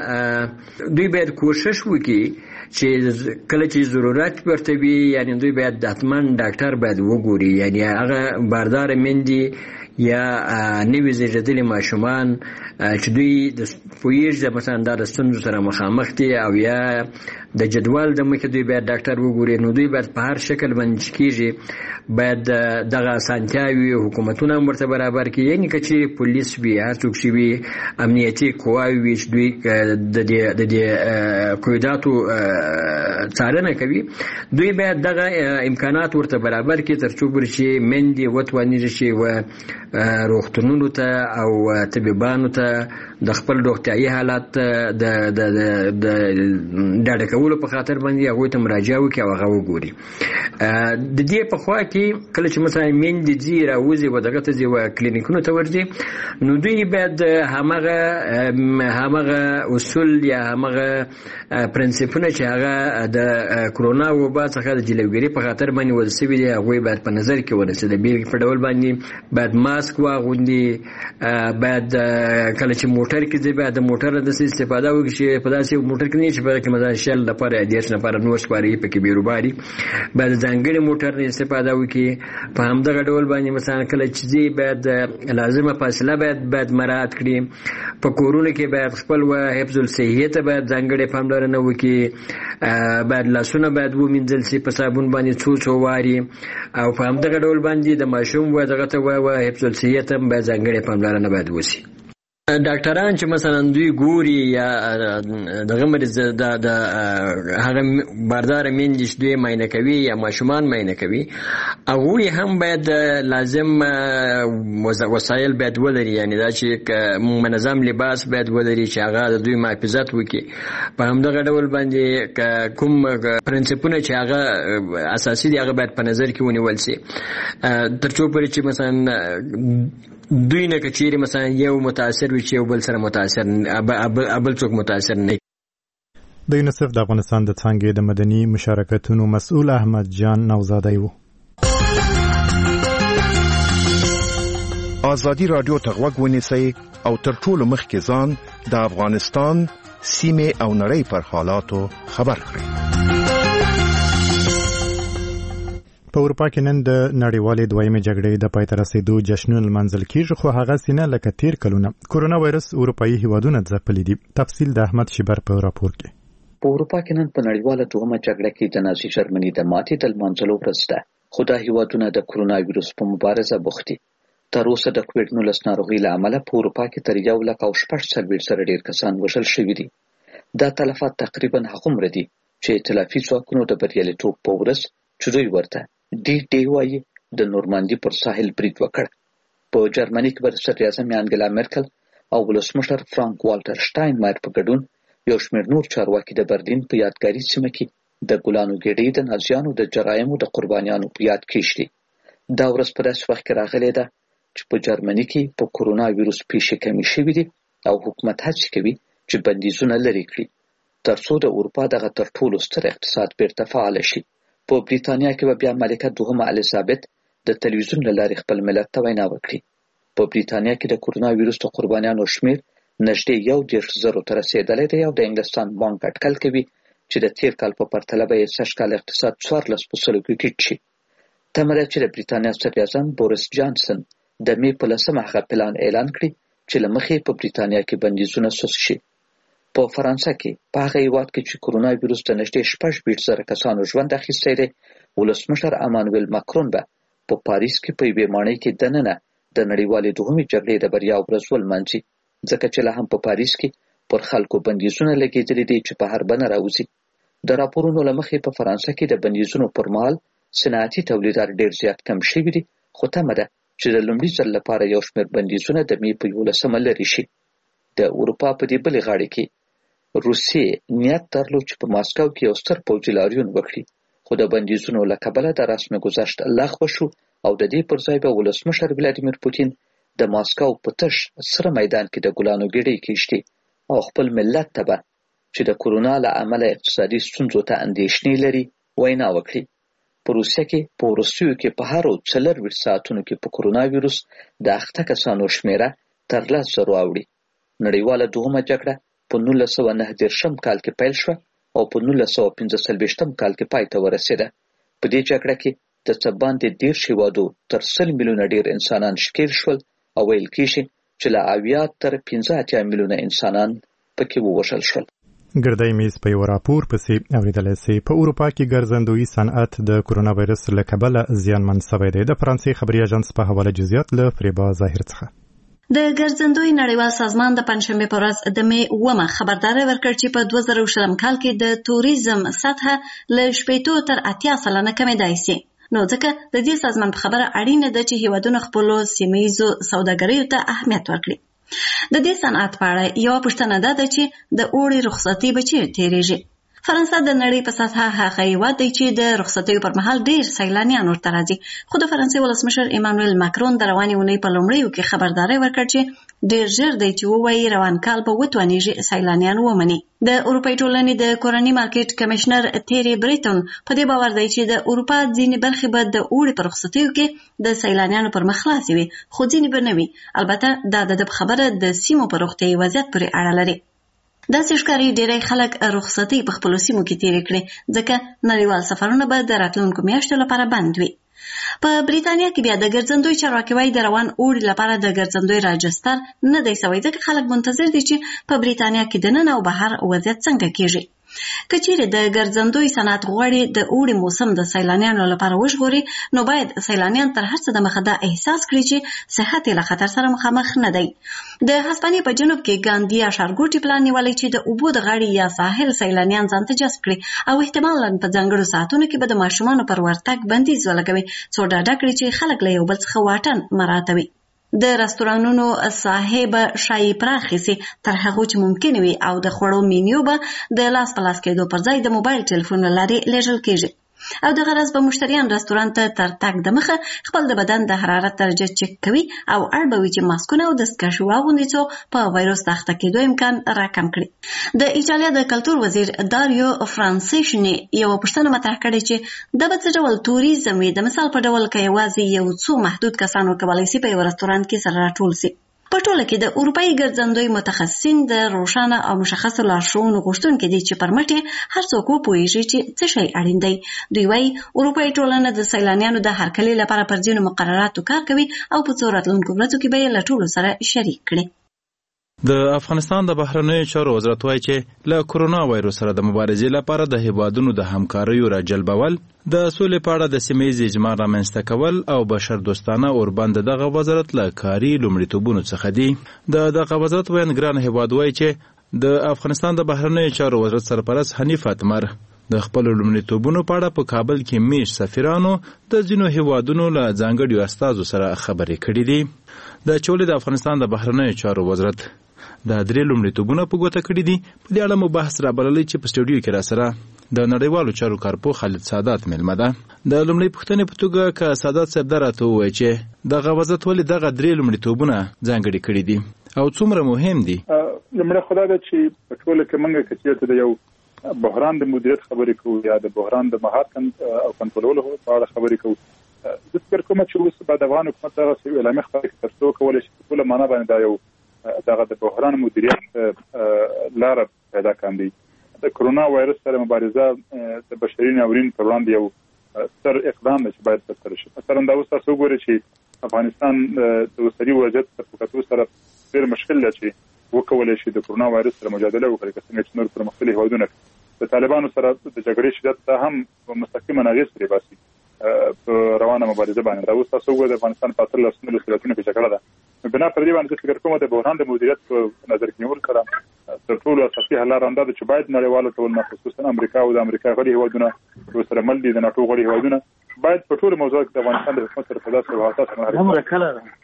دوی باید کوشش وکړي چې کله چې ضرورت ورته وي یعنې دوی باید حتما ډاکټر باید وګوري یعنې هغه بارداره میندې یا نوي زیږېدلي ماشومان چې دوی د پوهېږي مثلا دا د ستونزو سره مخامخ دي او یا د جدول د مخې دوی باید ډاکټر وګوري نو دوی باید په هر شکل باندې چې کېږي باید دغه اسانتیاوې حکومتونه هم ورته برابر کړي یعنې که چې پولیس وي هر څوک چې وي امنیتي قواوې وي چې دوی د دې قیوداتو څارنه کوي دوی باید دغه امکانات ورته برابر کړي تر څو پورې چې میندې وتوانېږي چې و روغتونونو ته او طبیبانو ته د خپل روغتیايي حالات د د د ډاډه کولو په خاطر باندې هغه ته مراجعه وکړي او هغه وګوري. د دې په خوا کې کله چې مثلا میندې ځي راوځي و دغه ته ځي و کلینیکونو ته ورځي نو دوی باید همغه همغه اصول یا همغه پرنسپونه چې هغه د کرونا وبا څخه د جلوګیری په خاطر باندې ولسوي دي هغه باید په نظر کې ونیسي. د بیل په ډول باندې باید ماسک واغوندي، باید کله چې موټر کې ځي باید د موټر د استفاده وکړي چې په داسې موټر کې نه چې په کې مثلا شل لپاره دیش لپاره نور سپاري په کې بیروباري باید ځانګړي موټر نه استفاده وکړي. په همدغه ډول باندې مثلا کله چې ځي باید لازمه فاصله باید باید مراعات کړي. په کورونو کې باید خپل و حفظ الصحه ته باید ځانګړي پاملرنه وکړي. باید لاسونه باید ومینځل شي په صابون باندې څو څو واري او په همدغه ډول باندې د ماشوم و دغه ته و حفظ الصحه ته باید ځانګړي پاملرنه باید وشي. ډاکټران چې مثلا دوی ګوري یا دغه مریض د د هغه باردار میندې دوی معاینه کوي یا ماشومان معاینه کوي هغه هم باید لازم وسایل باید ولري، یعنی دا چې منظم لباس باید ولري چې هغه د دوی محافظت وکړي. په همدغه ډول باندې کوم پرنسپونه چې هغه اساسي دي هغه باید په نظر کې ونیول شي تر څو پورې چې مثلا دوی نه کچېری مثلا یو متاثر وي چې یو بل سره متاثر ابل څوک متاثر نه. د یونیسف د افغانستان د څانګې د مدني مشارکتونو مسؤل احمد جان نوزادی وو. آزادی رادیو ته غوږ ونیسئ او تر ټولو مخکې ځان د افغانستان سیمه او نړۍ پر حالاتو خبر کړئ. په اروپا کې نن د نړیوالې دویمې جګړې د پای ته رسیدو جشنونه لمانځل کیږي، خو هغه سینه لکه تیر کلونه کورونا وایرس اروپایي هیوادونه ځپلي دي. تفصیل د احمد شیبر په راپور کې. په اروپا کې نن په نړیواله دویمه جګړه کې د نازي جرمني د ماتې د لمانځلو ورځ ده، خو دا هیوادونه د کورونا وایرس په مبارزه بوخت دي. تر اوسه د کووډ نولس ناروغۍ له امله په اروپا کې تر یو لک او شپږ څلوېښت زره ډېر کسان وژل شوي دي. دا تلفات تقریبا هغومره دي چې ائتلافي ځواکونو د بریالیتوب په ورځ چې دوی ورته ډي ډي وايي د نورماندي پر ساحل برید وکړ. په جرمني کې صدراعظم انګلا مرکل او ولسمشر فرانک والټر شټاینمایر په ګډون یو شمېر نور چارواکي د برلین په یادګاري سیمه کې د ګلانو ګېډۍ د نازیانو د جرایمو د قربانیانو په یاد کېږدي. دا ورځ په داسې وخت کې راغلې ده چې په جرمني کې په کورونا وایرس پیښې کمې شوې دي او حکومت هڅې کوي چې بندیزونه لرې کړي تر څو د اروپا دغه تر ټولو ستر اقتصاد بیرته فعال شي. په بریتانیا کې به بیا ملکه دوهمه الیزابت د تلویزیون له لارې خپل ملت ته وینا وکړي. په بریتانیا کې د کورونا وایرس د قربانیانو شمېر نږدې یو دېرش زرو ته رسېدلی دی او د انګلستان بانک اټکل کوي چې د تېر کال په پرتله به یې سږ کال اقتصاد څوارلس په سلو کې ټیټ شي. تمه ده چې د بریتانیا صدراعظم بوریس جانسن د مې په لسمه هغه پلان اعلان کړي چې له مخې په بریتانیا کې بندیزونه سوس شي. په فرانسه کې په هغه هیواد کې چې کورونا وایرس د نږدې شپږ ویشت زره کسانو ژوند اخیستی دی، ولسمشر امانویل ماکرون به په پاریس کې په یوې ماڼۍ کې دننه د نړیوالې دوهمې جګړې د بریا ورځ ولمانځي، ځکه چې لا هم په پاریس کې پر خلکو بندیزونه لګېدلي دي چې په هر بنه راوځي. د راپورونو له مخې په فرانسه کې د بندیزونو پر مهال صنعتي تولیدات ډېر زیات کم شوي دي، خو تمه ده چې د لومړي ځل لپاره یو شمېر بندیزونه د مې په یولسمه لرې شي. د اروپا په دې بلې غاړې کې روسیې نیت درلود چې په ماسکو کې یو ستر پوځي لاریون وکړي، خو د بندیزونو له کبله د رسم ګذشت لغوه شو او د دې پر ځای به ولسمشر ولادیمیر پوتین د ماسکو په تش سره میدان کې د ګلانو ګېډۍ کېږدي او خپل ملت ته به چې د کورونا له امله اقتصادي ستونزو ته اندېښنې لري وینا وکړي. په روسیه کې په وروستیو کې په هرو څلرویشت ساعتونو کې په کورونا وایرس د اخته کسانو شمېره تر لس زرو اوړي. نړیواله دوهمه جګړه په نولس سوه نهه دېرشم کال کې پیل شوه او په نولس سوه پنځه څلوېښتم کال کې پای ته ورسېده. په دې جګړه کې د څه باندې دېرش هېوادو تر سل میلیونه ډېر انسانان ښکېل شول او ویل کېږي چې له اویا تر پنځه اتیا میلیونه انسانان پکې ووژل شول. ګردی میز په یو راپور پسې اورېدلی سئ. په اروپا کې ګرځندویي صنعت د کورونا وایرس له کبله زیانمن شوی دی. د فرانسې خبري اژانس په حواله جزئیات له فریبا ظاهر څخه. د ګرځندوی نړیوال سازمان د پنځشنبې په ورځ د مې اوومه خبرداری ورکړ چې په دوه زره شلم کال کې د توریزم سطحه له شپېتو تر اتیا سلنه کمېدای شي. نو ځکه د دې سازمان په خبره اړینه ده چې هیوادونه خپلو سیمه ییزو سوداګریو ته اهمیت ورکړي. د دې صنعت په اړه یوه پوښتنه دا ده چې د اوړي رخصتي به چیرې تېرېږي. فرانسه د نړۍ په سطحه هغه هیواد دی چې د رخصتیو پر مهال ډېر سیلانیان ورته راځي، خو د فرانسې ولسمشر ایمانویل ماکرون د روانې اونۍ په لومړیو کې خبرداری ورکړ چې ډېر ژر دی چې ووایي روان کال به وتوانیږي سیلانیان ومني. د اروپایي ټولنې د کورني مارکیټ کمشنر تیری بریټون په دې باور دی چې د اروپا ځینې برخې به د اوړي په رخصتیو کې د سیلانیانو پر مخ خلاصې وي، خو ځینې به نه وي. البته دا د خبره د سیمو په روغتیايي وضعیت پورې اړه لري. داسې ښکاري ډېری خلک رخصتۍ په خپلو سیمو کې تېرې کړي، ځکه نړیوال سفرونه به د راتلونکو میاشتو لپاره بند وي. په بریتانیا کې بیا د ګرځندوی چارواکي وایي د روان اوړي لپاره د ګرځندوی راجستر نه دی سوی، ځکه خلک منتظر دي چې په بریتانیا کې د نن او بهر وضعیت څنګه کېږي. که چیرې د ګرځندوی صنعت غواړي د اوړي موسم د سیلانیانو لپاره وژغوري، نو باید سیلانیان تر هر څه د مخه دا احساس کړي چې صحت یې له خطر سره مخامخ نه دی. د هسپانیې په جنوب کې ګاندیا ښارګوټي پلان نیولی چې د اوبو د غاړې یا ساحل سیلانیان ځان ته جذب کړي او احتمالاً په ځانګړو ساعتونو کې به د ماشومانو پر ورتګ بندیز ولګوي، څو ډاډه کړي چې خلک له یو بل څخه واټن مراعاتوي. د رستورانونو ساحې به ښایي پراخې سي تر هغو چې ممکن وي او د خوړو مینیو به د لاس په لاس کېدو پر ځای د موبایل ټلیفون له لارې لیږل کېږي. او د غرض به مشتریان رستوران ته تر تګ د مخه خپل د بدن د حرارت درجه چک کوي او اړ به وي چې ماسکونه او دستکشې واغوندي څو په وایروس د اخته کېدو امکان راکم کړي. د ایټالیا د کلتور وزیر داریو فرانسیشني یوه پوښتنه مطرح کړې چې دا به څه ډول توریزم وي، د مثال په ډول که یوازې یو څو محدود کسان وکولی سي په یو رستوران کې سره راټول سي. په ټوله کې د اروپایي ګرځندوی متخصصین د روښانه او مشخصو لارښوونو غوښتونکي دي چې پر مټ یې هر څوک وپوهېږي چې څه شی اړین دی. دوی وایي اروپایي ټولنه د سیلانیانو د هرکلي لپاره پر ځینو مقرراتو کار کوي او په څو راتلونکو ورځو کې به یې له ټولو سره شریک کړي. د افغانستان د بهرنیو چارو وزارت وایي چې له کرونا وایروس سره د مبارزې لپاره د هیوادونو د همکاریو راجلبول، د سولې په اړه د سیمه ییز اجماع رامنځته کول او بشر دوستانه اوربند دغه وزارت له کاري لومړیتوبونو څخه دي. د دغه وزارت ویاند ګران هیواد وایي چې د افغانستان د بهرنیو چارو وزارت سرپرست حنیف اتمر د خپلو لومړیتوبونو په اړه په کابل کې میشت سفیرانو د ځینو هیوادونو له ځانګړیو استازو سره خبرې کړې دي. د چولې د افغانستان د بهرنیو چارو وزارت د درې لومړیتوبونه په ګوته کړي دي. په دې اړه مو بحث رابللی چې په سټوډیو کې راسره د نړیوالو چارو کارپوه خالد سادات مېلمه ده. د لومړۍ پوښتنې په توګه که سادات صاحب دا راته ووایي چې دغه وزارت ولې دغه درې لومړیتوبونه ځانګړي کړي دي او څومره مهم دي؟ لومړی خو دا ده چې په ټوله کې موږ که چېرته د یو بحران د مدیریت خبرې کوو یا د بحران د مهار او کنټرولولو په اړه خبرې کوو، زه فکر کوم چې اوس به د افغان حکومت دغسې اعلامیه خپاره کړي تر څو کولی شي په ټوله معنا باندې دا یو دغه د بحران مدیریت لاره پیدا کاندي. د کرونا وایرس سره مبارزه د بشري ناورین پر وړاندې یو ستر اقدام دی چې باید ترسره شي. مثلا دا اوس تاسو وګورئ چې افغانستان د اوسني وضعیت په کتو سره ډېر مشکل دی چې وکولی شي د کرونا وایرس سره مجادله وکړي، که څنګه چې نور پرمختللي هېوادونه د طالبانو سره د جګړې شدت ته هم مستقیما اغېز پرې باسي په روانه مبارزه باندې. دا اوس تاسو وګورئ د افغانستان په اتلس نولس ولایتونو کې جګړه ده. بنا پر دې باندې فکر کوم د بحران د مدیریت په نظر کې نیول کړه تر ټولو اساسي حل لاره همدا ده چې باید نړیوالو ټولنه خصوصا امریکا او د امریکا غړي هېوادونه ورسره مل دي، د ناټو غړي هېوادونه باید په ټولو موضوعاتو کې د افغانستان د حکومت سره په داسې وحاصات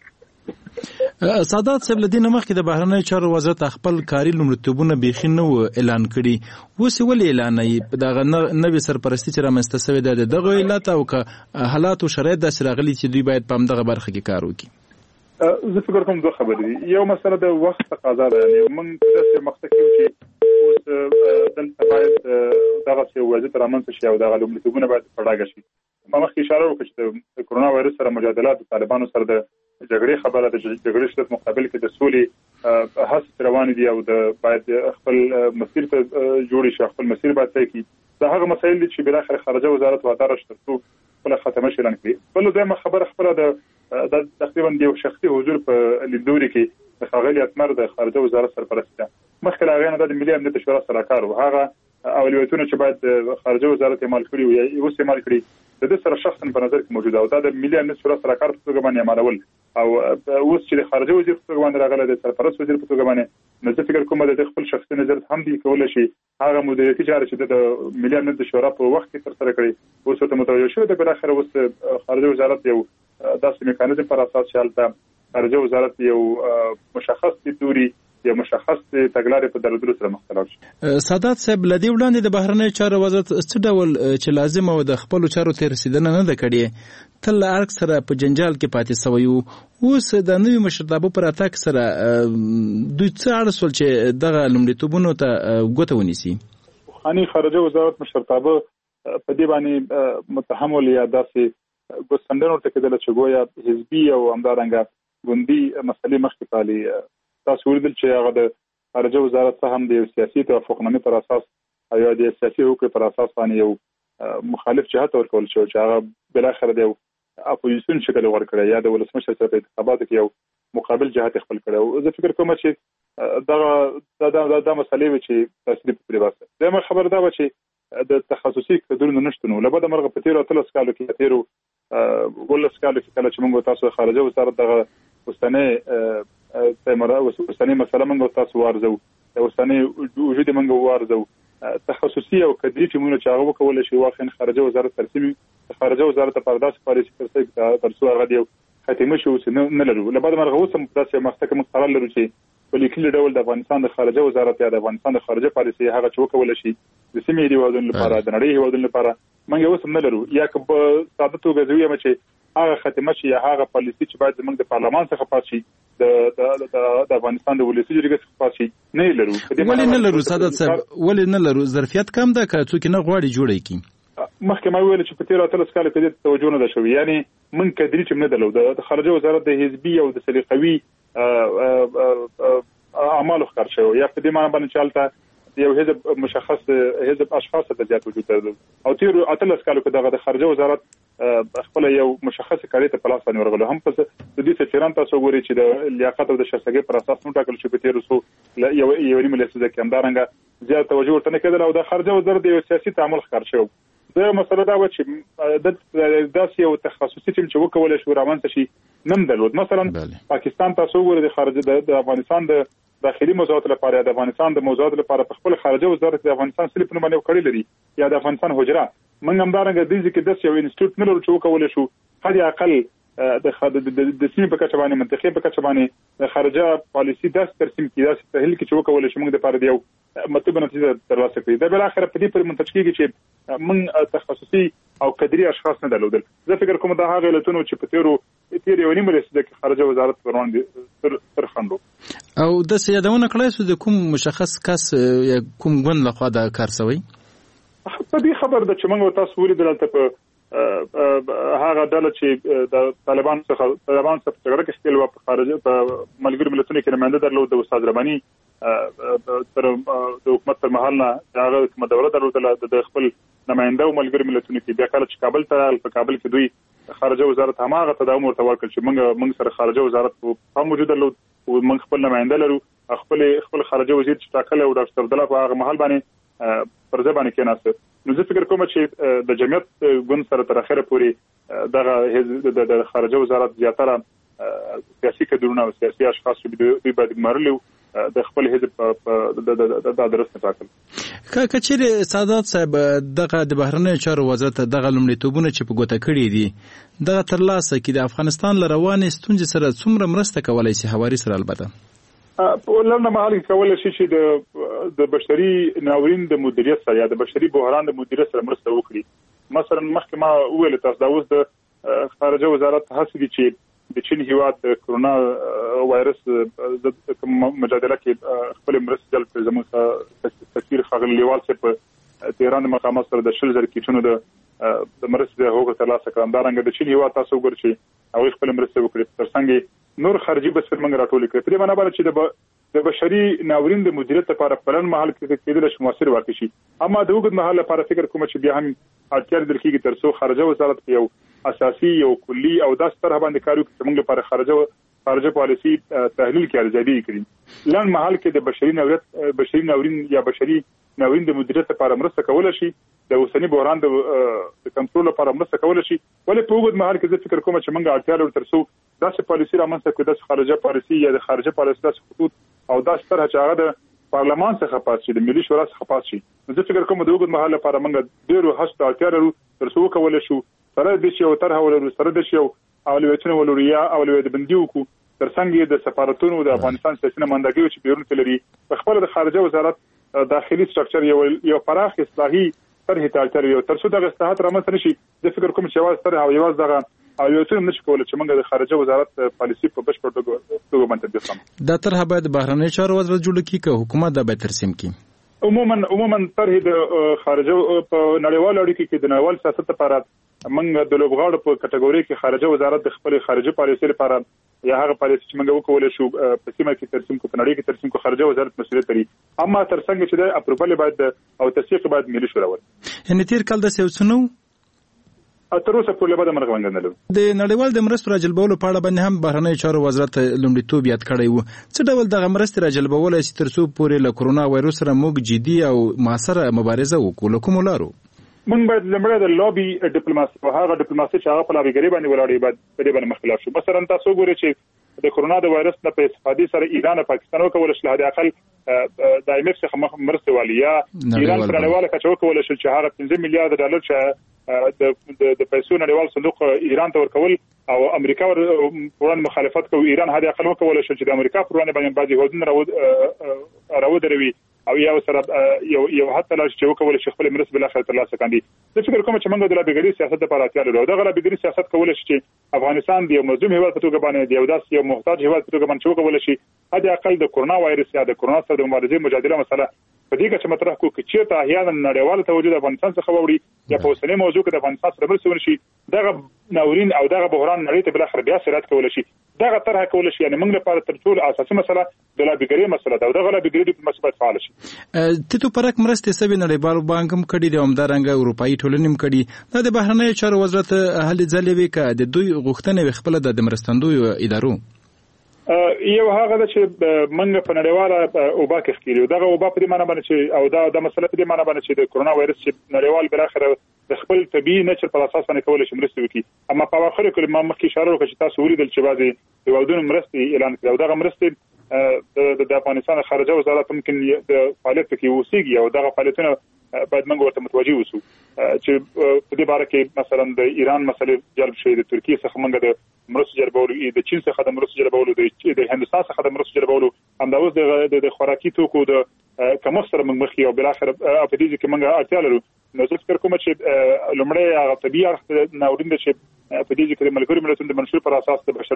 سادات صاحب له دې نه مخکې د بهرنیو چارو وزارت خپل کاري لومړیتوبونه بیخي نه و اعلان کړي، اوس یې ولې اعلانوي؟ دغه نوې سرپرستي چې رامنځته سوې ده د دغو علت او که حالات او شرایط داسې راغلي چې دوی باید په همدغه برخه کې کار وکړي؟ زه فکر کوم دوه خبرې دي. یو مسله د وخت تقاضا ده، یعنې موږ داسې مقصد کوو چې اوس دلته باید دغسې وضعیت رامنځته شي او دغه لومړیتوبونه باید په ډاګه شي. ما مخکې اشاره وکړه چې د کرونا وایرس سره مجادله د طالبانو سره د جګړې خبره د جګړې شدت مقابل کې د سولې هڅې روانې دي او د باید خپل مسیر ته جوړ شي، خپل مسیر باید طی کړي. دا هغه مسایل دي چې بالاخره خارجه وزارت واداره شي تر څو خپله ختمه شي اعلان کړي. بل دویمه خبره خپله د تقریبا د یو شخصي حضور په لیدلوري کې د ښاغلي اتمر د خارجه وزارت سرپرستي ده. مخکې له هغې نه دا د ملي امنیت شورا سره کار و، هغه اولویتونه چې باید د خارجه وزارت اعمال کړي وي یا اوس اعمال کړي د دې سره شخصا په نظر کې موجوده او دا د ملي امنیت شورا سره کار په توګه باندې عملول او اوس چې د خارجه وزیر په توګه باندې راغلی د سرپرست وزیر په توګه باندې نو زه فکر کوم د خپل شخصي نظر هم دی کولی شي هغه مدیریتي چارې چې د ملي امنیت شورا په وخت کې ترسره کړي اوس ورته متوجه شوی د بالاخره اوس خارجه وزارت یو داسې میکانیزم پر اساس چې هلته خارجه وزارت یو مشخص تدوري یو مشخص تګلارې په درلودلو سره مختلف شي. سادات صاحب لدی وړاندې د بهرنیو چارو وزارت څه ډول چې لازم او د خپل چارو ته رسیدنه نه ده کړې تل ارګ سره په جنجال کې پاتې سوی وو اوس د نوي مشرتابه پر اتاک سره دوی څه اړ سول چې دغه لومړیتوبونو ته ګوته ونیسي. خاني خارجه وزارت مشرتابه په دې باندې متهم ول یا داسې ګوسندنو ته کېدل چې ګویا حزبي او همدارنګه ګوندي مسلې مخکې پالي. تاسو ولیدل چې هغه د خارجه وزارت څخه هم د سیاسي توافقنامې پر اساس او یا د سیاسي حقوقو پر اساس باندې یو مخالف جهت ورکول شو چې هغه بل اخر د اپوزیشن شکل ورکړی یا د ولسمشر سره په انتخاباتو کې یو مقابل جهت خپل کړی او زه فکر کوم چې دا دا دا د مسلې چې تاسو په پریواسه دا خبر دا و چې د تخصصي کډونو نشته نو لبد مرغه په تیرو تلس کالو کې تیرو ولس کالو کې کله چې موږ تاسو خارجه وزارت دغه وستنه تمره وسنی مثلا موږ تاسو وارزو وسنی وجود موږ وارزو تخصصي او کدري چې موږ چاغو کول شي واخین خارجه وزارت ترسمي خارجه وزارت پرداس پالیسي ترسي ترسو هغه دی ختمه شو نه لرو لبعد مرغه وسم داسې محکمه قرار لرو چې په لیکلي ډول د افغانستان د خارجه وزارت یا د افغانستان د خارجه پالیسي هغه چې وکول شي د سیمې دی وادن لپاره د نړۍ وادن لپاره موږ وسم نه لرو یا که په ساده توګه زوی م چې هغه ختمه شي هغه پالیسي چې باید زموږ د پارلمان څخه پات شي د د افغانستان د ولسی جرګې څخه پات شي نه لرو. ولې نه لرو سادات صاحب ولې نه لرو ظرفیت کم ده که څوک نه غواړي جوړی کی مخکې ما ویل چې په تیر اتلس کال کې د توجه نه ده شوی یعنی من کدري چې نه درلو د خارجه وزارت د حزبي او د سلیقوي اعمال خرج شو یا په دې معنی باندې چالتہ یو حزب مشخص حزب اشخاص ته زیات وجود درلود او تیر اتلس کال کې د خارجه وزارت خپل یو مشخص کاری ته پلاس باندې ورغلو هم پس د دې سفیران تاسو ګوري چې د لیاقت او د شخصیت پر اساس نو ټاکل شو په تیر وسو یو یو نیمه لسیزه کې همدارنګه زیات توجه ورته نه کېدل او د خارجه وزارت یو سیاسي تعامل خرج شو. دا مسله دا و چې د داسې یو تخصصي ټیم چې وکول شو رامنځته شي نن درلود. مثلا پاکستان تاسو ګوري د خارجه د افغانستان د داخلي موضوعات لپاره د افغانستان د موضوعات لپاره په خپل خارجه وزارت د افغانستان سلیپ نه باندې کړی لري یا د افغانستان حجره موږ هم دارنګه د دې کې د یو انسټیټیوټ نه لرو چې وکول شو خدي اقل د د سیمې په کچه باندې منطقې په کچه باندې د خارجه پالیسي د ترسیم کیدای شي تحلیل کې چې وکول شو موږ د لپاره دیو مطلب نتیجه ترلاسه کړي. دا بل اخر په دې پر منتج کېږي چې موږ تخصصي او قدري اشخاص نه درلودل. زه فکر کوم دا هغه علتونه چې په تیرو تیر یو نیمه لسیزه کې خارجه وزارت وړاندې تر خندو او د سیادونه کړای سو د کوم مشخص کس یا کوم ګوند لخوا دا کار سوی په دې خبر د چې موږ تاسو ولیدل ته هغه ډله چې د طالبان څخه طالبان څخه څنګه کې استل و په خارجه په ملګری ملتونو کې نماینده درلود د استاد رباني تر د حکومت تر محل نه هغه کوم دوره درلود د خپل نماینده او ملګری ملتونو کې بیا کله چې کابل ته په کابل کې دوی خارجه وزارت هماغه تداوم ورته ورکړ چې موږ موږ سره خارجه وزارت په موجود درلود او موږ خپل نماینده لرو خپل خپل خارجه وزیر چې ټاکل او ډاکټر عبد الله په هغه محل باندې پر ځبانه کې ناسه. نو زه فکر کوم چې د جمعیت ګوند سره تر اخره پورې دغه د خارجه وزارت زیاتره سیاسي کډونه او سیاسي اشخاص چې دوی باید مرلو د خپل حزب په د درس ټاکل. کچېره سادات صاحب دغه د بهرنیو چارو وزارت دغه لومړیتوبونه چې په ګوته کړی دي دغه ترلاسه کې د افغانستان لروانې ستونزې سره څومره مرسته کولای شي هواري سره البته په لنډه مهال کې کولای شي چې د د بشري ناورین د مدیریت سره یا د بشري بحران د مدیریت سره مرسته وکړي. مثلا مخکې ما وویل تاسو دا اوس د خارجه وزارت هڅه دي چې د چین هیواد د کرونا وایرس د مجادله کې خپل مرسته جلب کړي. زموږ سفیر ښاغلی لیوال صاحب په تهران مقامات سره د شل زر کیټونو د د مرستې هغه ترلاسه کړم. دارنګه د چین هیواد تاسو وګورئ چې هغه خپل مرسته وکړي. ترڅنګ نور خارجي بسر موږ راټول کړی. په دې معنی باندې چې د د بشري ناورین د مدیریت لپاره پلان محل کې کېدل شي موثر واقع شي. اما د وګړو محل لپاره فکر کوم چې بیا هم اړتیا لري چې ترڅو خارجه وزارت یو اساسي یو کلی او د ستر باندې کارو کې موږ لپاره خارجه خارجه پالیسي تحلیل کې ارزیابي کړي. لن محل کې د بشري ناورین بشري ناورین یا بشري ناورین د مدیریت لپاره مرسته کول شي د اوسنی بحران د کنټرول لپاره مرسته کول شي. ولې په وګړو محل کې زه فکر کوم چې موږ اړتیا لري ترڅو داسې پالیسي رامنځته کړو د خارجه پالیسي یا د خارجه پالیسي د خطوط او دا ستر چې هغه د پارلمان څخه پات شي د ملي شورا څخه پات شي. زه فکر کوم د وګړو محل لپاره موږ ډیرو هڅو اړتیا لرو ترڅو کول شي سره د شي او طرح ولرو سره د شي اولویتونه ولرو یا اولویت بندي وکړو ترڅنګ د سفارتونو د افغانستان سیاسي نمائندګیو چې بیرون تلري په خپل د خارجه وزارت داخلي سټرکچر یو یو پراخ اصلاحي طرح ته اړتیا لري. تر څو د اصلاحات رامنځته نشي د فکر کوم چې واز طرح او یواز دغه او یو څه نشي کولای چې موږ د خارجه وزارت پالیسي په بشپړ توګه باندې تطبیق کړو. دا طرح باید بهرنی چارو وزارت جوړ کړي که حکومت دا به ترسیم کړي؟ عموما عموما طرح د خارجه په نړیوال اړیکو کې د نړیوال سیاست لپاره موږ د لوبغاړو په کټګوري کې خارجه وزارت د خپل خارجه پالیسي لپاره یا هغه پالیسي چې موږ وکولای شو په سیمه کې ترسیم کو په نړۍ کې ترسیم کو خارجه وزارت مسؤلیت لري. اما ترڅنګ چې د اپروبل باید او تصدیق باید ملي شورا ول. یعنی تیر کال د سیوسنو تر اوسه پورې به د مرغوندنه د نړیوال د مرستو راجلبولو په اړه باندې هم بهرنی چارو وزارت لومړیتوب یاد کړی وو. څه ډول دغه مرستې راجلبول چې تر څو پورې له کرونا وایروس سره موږ جدي او موثره مبارزه وکړو؟ کوم لارو موږ باید لمړی د لابي ډیپلوماسي او هغه ډیپلوماسي چې هغه په لابیګری باندې ولاړې باید په دې باندې مخکلاف شو. مثلا تاسو ګورئ چې د کرونا د وایرس نه په استفادې سره ایران او پاکستان وکول شل هدا اقل د ایم ایف څخه مرسته والیا ایران پر نړیواله کچه وکول شل چې هغه پنځه میلیارډ ډالر چې د پیسو نړیوال صندوق ایران ته ورکول او امریکا ور پرون مخالفت کوي. ایران هدا اقل وکول شل چې د امریکا پرون باندې بعضي هودن راو راو دروي او یو سره یو یو حتی لا چې وکول شي خپل مرسته بل اخر تر لاسه کاندي. د فکر کوم چې موږ د لابیګری سیاست لپاره اړتیا لرو. دا لابیګری سیاست کول شي چې افغانستان د یو مظلوم هیواد په توګه باندې د یو داس یو محتاج هیواد په توګه باندې وکول شي هدا اقل د کرونا وایرس یا د کرونا سره د مبارزې مجادله مسله په دې کې چې مطرح کو چې ته احیانا نړیواله توجه د افغانستان څخه ووري یا په اوسنۍ موضوع کې د افغانستان سره مرسته ونشي دغه ناورین او دغه بحران نړۍ ته بل اخر بیا سرعت کول شي دغه طرح کول شي. یعنی موږ لپاره تر ټولو اساسي مسله د لابیګری مسله ده او دغه لابیګری د مسبت فعال شي. تیتو پرک مرستې سبي نړیوال بانک هم کړي د همدارنګ اروپאי ټولنې هم کړي. دا د بهرنی چارو وزارت هلې ځلې وی ک د دوی غوښتنې خپل د مرستندوی ادارو یو هغه چې منګ په نړیواله اوبا کې خکېلو دغه اوبا په دې معنی باندې چې او دا د مسله په دې معنی باندې چې د کرونا وایرس چې نړیوال بل اخر د خپل طبي نچر په اساس باندې کول شي مرسته وکړي. اما په اخر کې ما مخکې اشاره وکړه چې تاسو ولیدل چې بعضي هیوادونو مرسته اعلان کړه او دغه مرسته د افغانستان خارجه وزارت ممکن د فعالیت کې وسیږي او دغه فعالیتونه باید موږ ورته متوجي وسو چې په دې باره کې مثلا د ایران مسلې جلب شي د ترکیه څخه موږ د مرستو جلبولو د چین څخه د مرستو جلبولو د هندستان څخه د مرستو جلبولو همدا اوس د خوراکي توکو د کمښت سره موږ مخ یو بل اخر په دې کې موږ اړتیا لرو. نو زه فکر کوم چې لومړی هغه طبيعي اړخ ناورین د چې په دې کې د ملګرو ملتونو د منشور پر اساس د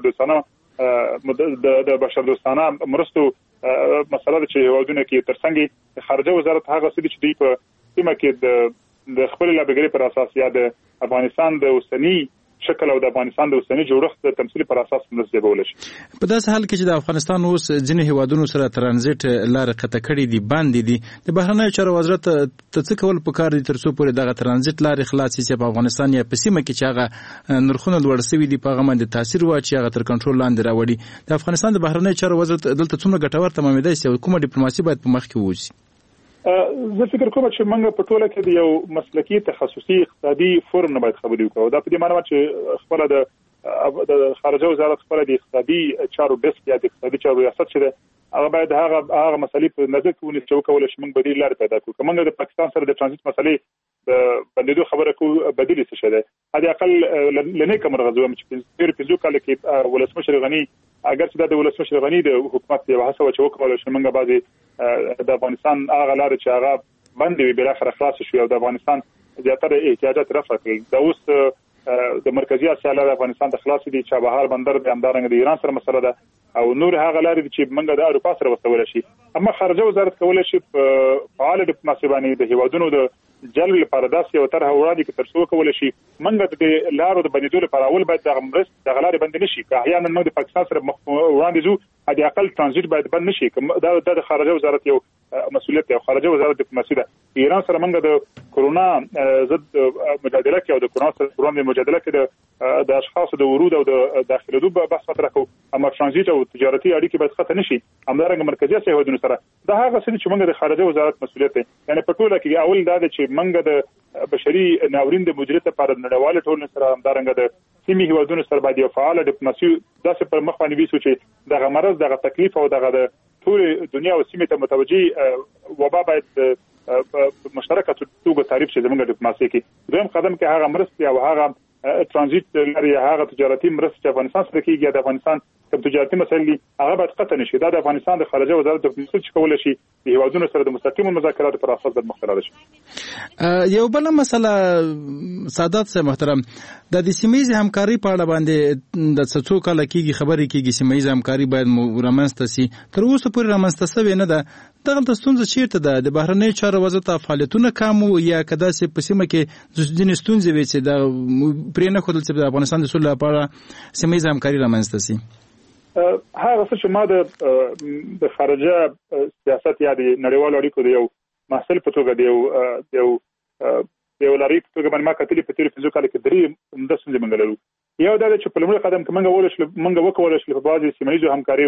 بشردوستانه د بشردوستانه مرستو مسله چې هیوادونه کې ترڅنګ خارجه وزارت هغه څه چې دی په سیمه کې د د خپل لابیګری پر اساس یا د افغانستان د اوسنی شکل او د افغانستان د اوسنی جوړښت د تمثيل پر اساس مرسته کول شي. په داسې حال کې چې د افغانستان اوس ځینې هیوادونو سره ترانزیت لار قطع کړي دي باندې دي د بهرنی چارو وزارت ته څه کول پکار دي تر څو پورې دغه ترانزیت لار خلاص شي په افغانستان یا په سیمه کې چې هغه نرخونه لوړ شوي دي په هغه باندې تاثیر واچي هغه تر کنټرول لاندې راوړي. د افغانستان د بهرنی چارو وزارت دلته څومره ګټور تمامېدای شي او کومه ډیپلوماسي باید په مخ کې ووسی؟ زه فکر کوم چې موږ په ټوله کې د یو مسلکی تخصصي اقتصادي فورم نه باید خبرې وکړو. دا په دې معنی چې خپل د د خارجه وزارت خپل د اقتصادي چارو ډیسک یا د اقتصادي چارو ریاست چې هغه باید هغه هغه مسلې په نظر کې ونیسي چې وکول شي موږ بدیل لار پیدا کړو. موږ د پاکستان سره د ترانزیت مسلې د بندیدو خبره کو بدیل څه شه ده هدا اقل لنه کوم غزوه چې په پیزو کال کې ولسمشر غنی اگر چې د ولسمشر غنی د حکومت یو هڅه و چې وکول شي موږ بعضي د افغانستان هغه لار چې هغه باندې وی بل اخر خلاص شو او د افغانستان زیاتره احتیاجات رفع کړي. دا اوس د مرکزی اسیا لار افغانستان د خلاص دي چې بهر بندر د امدارنګ د ایران سره مسله ده او نور هغه لارې چې موږ د اروپا سره وسول شي. اما خارجه وزارت کولای شي فعال ډیپلوماسي باندې د هیوادونو د جلب لپاره داسې یو طرح وړاندې کې ترڅو کول شي موږ د لارو د بندیدو لپاره اول باید د مرست د غلارې بند نشي که احیانا موږ د پاکستان سره وړاندې زو د اقل ترانزیت باید بند نشي دا د خارجه وزارت یو مسؤلیت دی. خارجه وزارت ډیپلوماسي ده. ایران سره موږ د کرونا ضد مجادله کې او د کرونا سره وړاندې مجادله کې د اشخاص د ورود او د داخليدو بحث مطرح کوو. اما ترانزیت او تجارتي اړیکې باید خطر نشي. همدارنګه مرکزی اسیا هیوادونو سره دا هغه څه چې موږ د خارجه وزارت مسؤلیت دی. یعنی په ټوله کې اول دا چې منګه د بشري ناورین د مدیریت لپاره نړیواله ټولنې سره همدارنګه د سیمې هیوادونو سره باید یو فعال ډیپلوماسي داسې پر مخ باندې ویسو چې دغه مرض دغه تکلیف او دغه د ټول دنیا او سیمې ته متوجي وبا باید مشترکه توګه تعریف شي زموږ ډیپلوماسي کې. دویم قدم کې هغه مرستې او هغه ترانزیت لري هغه تجارتي مرستې چې افغانستان سره کیږي د افغانستان کوم تجارتي مسایل دي هغه باید قطع نشي. دا د افغانستان د خارجه وزارت د مسؤل چې کول شي د هیوادونو سره د مستقیم مذاکراتو پر اساس د مخالفت شي. یو بل مسله سادات صاحب محترم د دې سیمې همکاري په اړه باندې د څو کال کېږي خبرې کېږي سیمې همکاري باید رامنځته شي، تر اوسه پورې رامنځته شوې نه ده. دغه ستونزه چیرته ده؟ د بهرنۍ چارو وزارت فعالیتونه کم یا کدا چې په سیمه کې د ځینې ستونزې وي چې د پرې نه ښودل چې د افغانستان د سولې لپاره سیمې همکاري رامنځته شي؟ هغه څه چې ما د د خارجه سیاست یا د نړیوالو اړیکو د یو مسل په توګه د یو د یو د یو لاري په توګه باندې ما کتلې په تیر پنځو کال کې درې د ستونزې موږ لرو. یو دا چې په لومړي قدم کې موږ ولش موږ وکولای شو په بعضي سیمه همکاري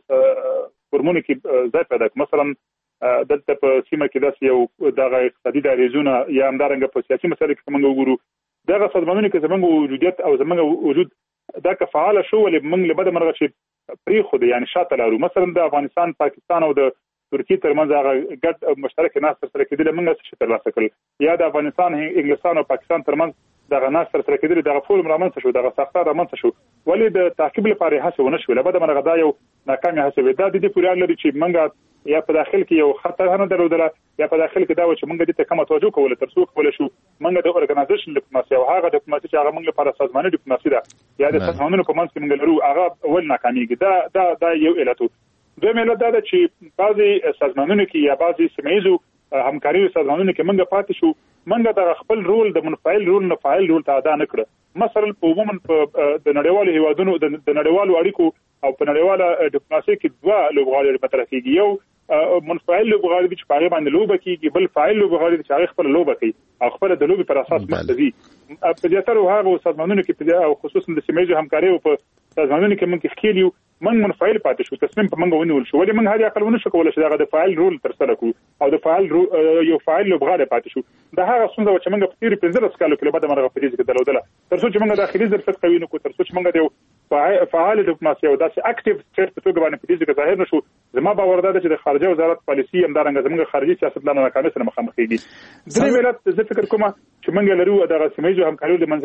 فورمونه کې ځای پیدا کړو. مثلا دلته په سیمه کې داسې یو دغه اقتصادي دریزونه یا همدارنګه په سیاسي مسایلو کې موږ وګورو دغه سازمانونه کې زموږ وجودیت او زموږ وجود دا که فعال شو ولې موږ له بده مرغه چې پری خو یعنی شاته لارو. مثلا د افغانستان پاکستان او د ترکیه ترمنځ هغه ګډ مشترک ناس سره کېدل موږ څه ترلاسه کړل یا د افغانستان انګلستان او پاکستان ترمنځ دغه ناس سره کېدل دغه فورم رامنځته شو دغه ساختار رامنځته شو ولې د تعقیب لپاره هڅه ونه شو. له بده مرغه دا یو ناکامه هڅه وه. دا د دې پورې لري چې موږ یا په داخل کې یو خطر نه درلودله یا په داخل کې دا و چې موږ دې ته کومه توجه کوله تر څو کول شو موږ د اورګنایزیشن ډیپلوماسي او هغه ډیپلوماسي چې هغه موږ لپاره سازماني ډیپلوماسي ده یا د سازمانونو په منځ کې موږ لرو هغه ول ناکاميږي. دا دا دا یو علت. دویم علت دا چې بعضي سازمانونو کې یا بعضي سیمایي همکاري سازمانونو کې موږ پاتې شو موږ د خپل رول د منفعل رول نه فاعل رول ته ادا نه کړ. مثلا په عموما د نړیوالو هیوادونو د نړیوالو اړیکو او په نړیواله ډیپلوماسي کې دوه لوبغاړي مطرح کیږي. یو منفعل لوبغاړي چې په هغه باندې لوبه کیږي، بل فاعل لوبغاړي چې هغه خپل لوبه کوي او خپل د لوبي پر اساس مختزي. په زیاتره هغه سازمانونو کې او خصوصا د سیمایي همکاري او په سازمانونو کې موږ خېلیو من منفعل پاتې شو تصمیم په منګه ونیول شو ولې من هر عقل ونه شو کولای چې دغه د فاعل رول تر سره کو او د فاعل یو فاعل لوبغاړي پاتې شو. دا هغه څنګه چې موږ په تیر پنځه کالو کې بعد مرغه په دې کې درلودله تر څو چې موږ داخلي ظرفیت قوي نه کو تر څو چې موږ د فعال ډیپلوماسي او داسې اکټیو سټیټ په توګه باندې په دې کې ظاهر نشو. زما باور ده چې د خارجه وزارت پالیسي همدارنګه زموږ خارجي سیاست لاندې ناکامۍ سره مخامخ کیږي. درې ویلات زه فکر کوم چې موږ لرو دغه سیمایي همکاري د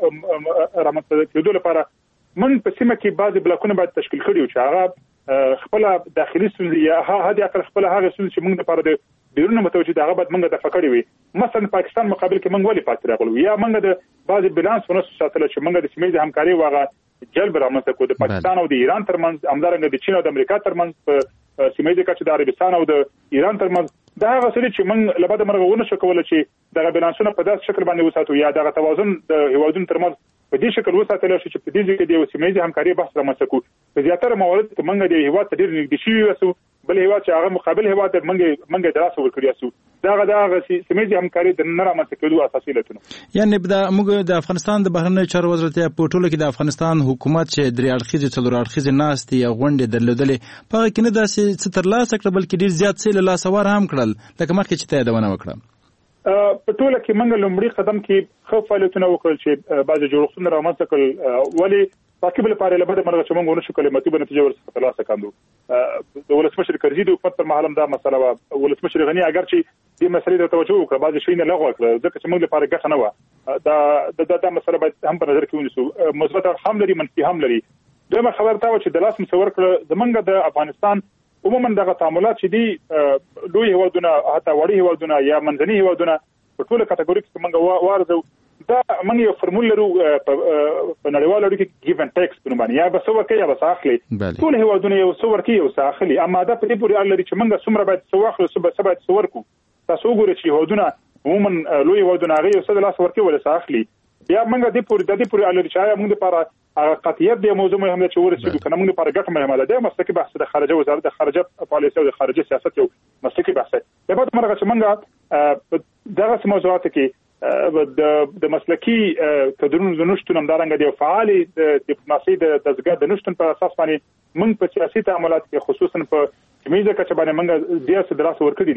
منځ رامنځته کېدو لپاره من په سیمه کې بعضي بلاکونه باید تشکیل کړي او چې هغه خپل داخلي ستونزې یا هغه عقل خپل هغه ستونزې چې موږ لپاره د بیرون متوجه دغه بعد موږ د فکرې وي. مثلا پاکستان مقابل کې موږ ولې پاتې راغلو یا موږ د بعضي بیلانس ونه ساتل چې موږ د سیمې همکاري واغه جلب رامنځته کو د پاکستان او د ایران ترمنځ همدارنګه د چین او د امریکا ترمنځ په سیمې کې چې د عربستان او د ایران ترمنځ دا هغه څه چې موږ لبد مرغه ونه شو کولای چې دغه بیلانسونه په داسې شکل باندې وساتو یا دغه توازن د هیوادونو ترمنځ په دې شکل وساتل شي چې په دې کې د یو سیمې همکاري بحث رامنځته کو. په زیاتره موارد کې موږ د هیواد ته ډیر نږدې شي وسو بل هیواد چې هغه مقابل هیواد د منګه منګه دراسه ورکړی اسو داغه داغه سیمې همکاري د نه رامنځته کېدو اساسي علتونه. یعنی د موږ د افغانستان د بهرنیو چارو وزارت په ټولو کې د افغانستان حکومت چې درې اړخیزې څلور اړخیزې ناستې یا غونډې درلودلې په هغه کې نه داسې څه ترلاسه کړل بلکې ډیر زیات څه له لاسه ور هم کړل لکه مخکې چې ته یادونه وکړه. په ټوله کې موږ لومړی قدم کې خو فعالیتونه وکړل چې بعضي جوړښتونه رامنځته کړل ولې تعقیب لپاره له بده مرغه چې موږ ونه شو کولای مطلب نتیجه ورڅخه ترلاسه کړو. د ولسمشر کرزي د حکومت پر مهال دا مسله و ولسمشر غني اگر چې دې مسلې ته توجه وکړه بعضي شي نه لغوه کړ ځکه چې موږ لپاره ګټه نه و دا د دا مسله باید هم په نظر کې ونیسو. مثبت هم لري منفي هم لري. دویمه خبر دا و چې د لاس مصور کړ زمونږ د افغانستان عموما دغه تعاملات چې دي لوی هیوادونه حتی وړي هیوادونه یا منځني هیوادونه په ټوله کټګوري کې موږ وارزو دا موږ یو فرمول لرو په نړیوالو اړیکو کې ګیو اند ټیکس په باندې یا به څو ورکړي یا به څه اخلي ټول هیوادونه یو څو ورکړي یو څه اخلي اما دا په دې پورې اړه لري چې موږ څومره باید څو اخلو څه باید څو ورکو. تاسو وګورئ چې هیوادونه عموما لوی هیوادونه هغه یو څه د لاس ورکړي ولا څه اخلي یا موږ دې پورې د دې پورې اړه لري چې موږ لپاره هغه قطعیت د موضوع مهمه چې ورسېږي کنه موږ لپاره ګټه مهمه ده. د مسلکي بحث د خارجه وزارت د خارجه پالیسي او د خارجه سیاست یو مسلکي بحث دی. په بعد مرغه چې موږ دغه موضوعات کې د د مسلکي کډرونو د نشټون همدارنګه د فعال د ډیپلوماسي د دزګر د نشټون په اساس باندې موږ په سیاسي تعاملات کې خصوصا په میزه کې چې باندې موږ د سیاست دراسه ورکړې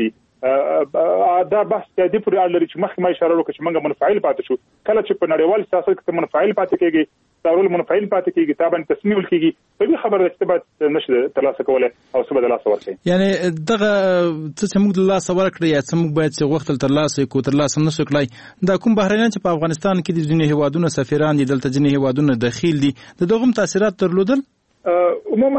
دي دا بحث د دې پورې اړه لري چې مخکې ما اشاره وکړه چې موږ منفعل پاتې شو کله چې په نړیوال سیاست کې منفعل پاتې کېږي ضروري منفعل پاتې کېږي تا باندې تصمیم ولکېږي په دې خبره چې باید نشي ترلاسه کولای او څه بدل لاسه ورکړي. یعنی دغه څه موږ د لاسه ورکړي یا څه موږ باید څه وخت ترلاسه کو ترلاسه نشو کړای دا کوم بهرنیان چې په افغانستان کې د ځینې هیوادونو سفیران دي دلته ځینې هیوادونو داخل دي د دغه تاثیرات درلودل عموما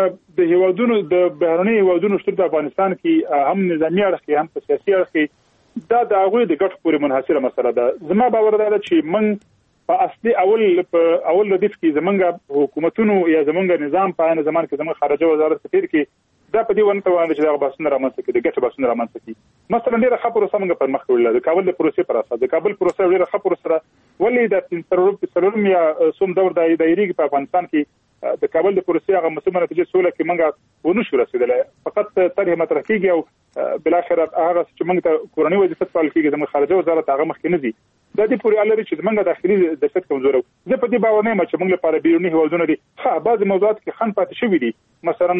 د هیوادونو د بهرني هیوادونو شتون په افغانستان کې هم نظامی اړخ کې هم په سیاسي اړخ کې دا د هغوی د ګټو پورې منحصره مسله ده. زما باور ده چې موږ په اصلي اول په اول ردیف کې زمونږ حکومتونو یا زمونږ نظام په عین زمان کې زمونږ خارجه وزارت په تیر کې دا په دې ونه توانه چې دا باسنه رامنځته کړي د ګټه باسنه رامنځته کړي. مثلا ډیره ښه پروسه موږ پر مخ وړل د کابل د پروسې پر اساس د کابل پروسه ډیره ښه پروسه ولې د ترورم یا سوم دور د دایریږي په افغانستان کې د کابل د پروسې هغه مسمه نتیجه سوله کې موږ ونه شو رسیدلای فقط طرح مطرح کیږي او بل اخر هغه چې موږ ته کورنۍ وظیفه سوال کیږي د خارجه وزارت هغه مخ کې نه دي د دې پورې الری چې موږ داخلي د ست کمزور زه په دې باور نه یم چې موږ لپاره بیرونی هیوادونه دي ها بعض موضوعات کې خن پاتې شوی دي مثلا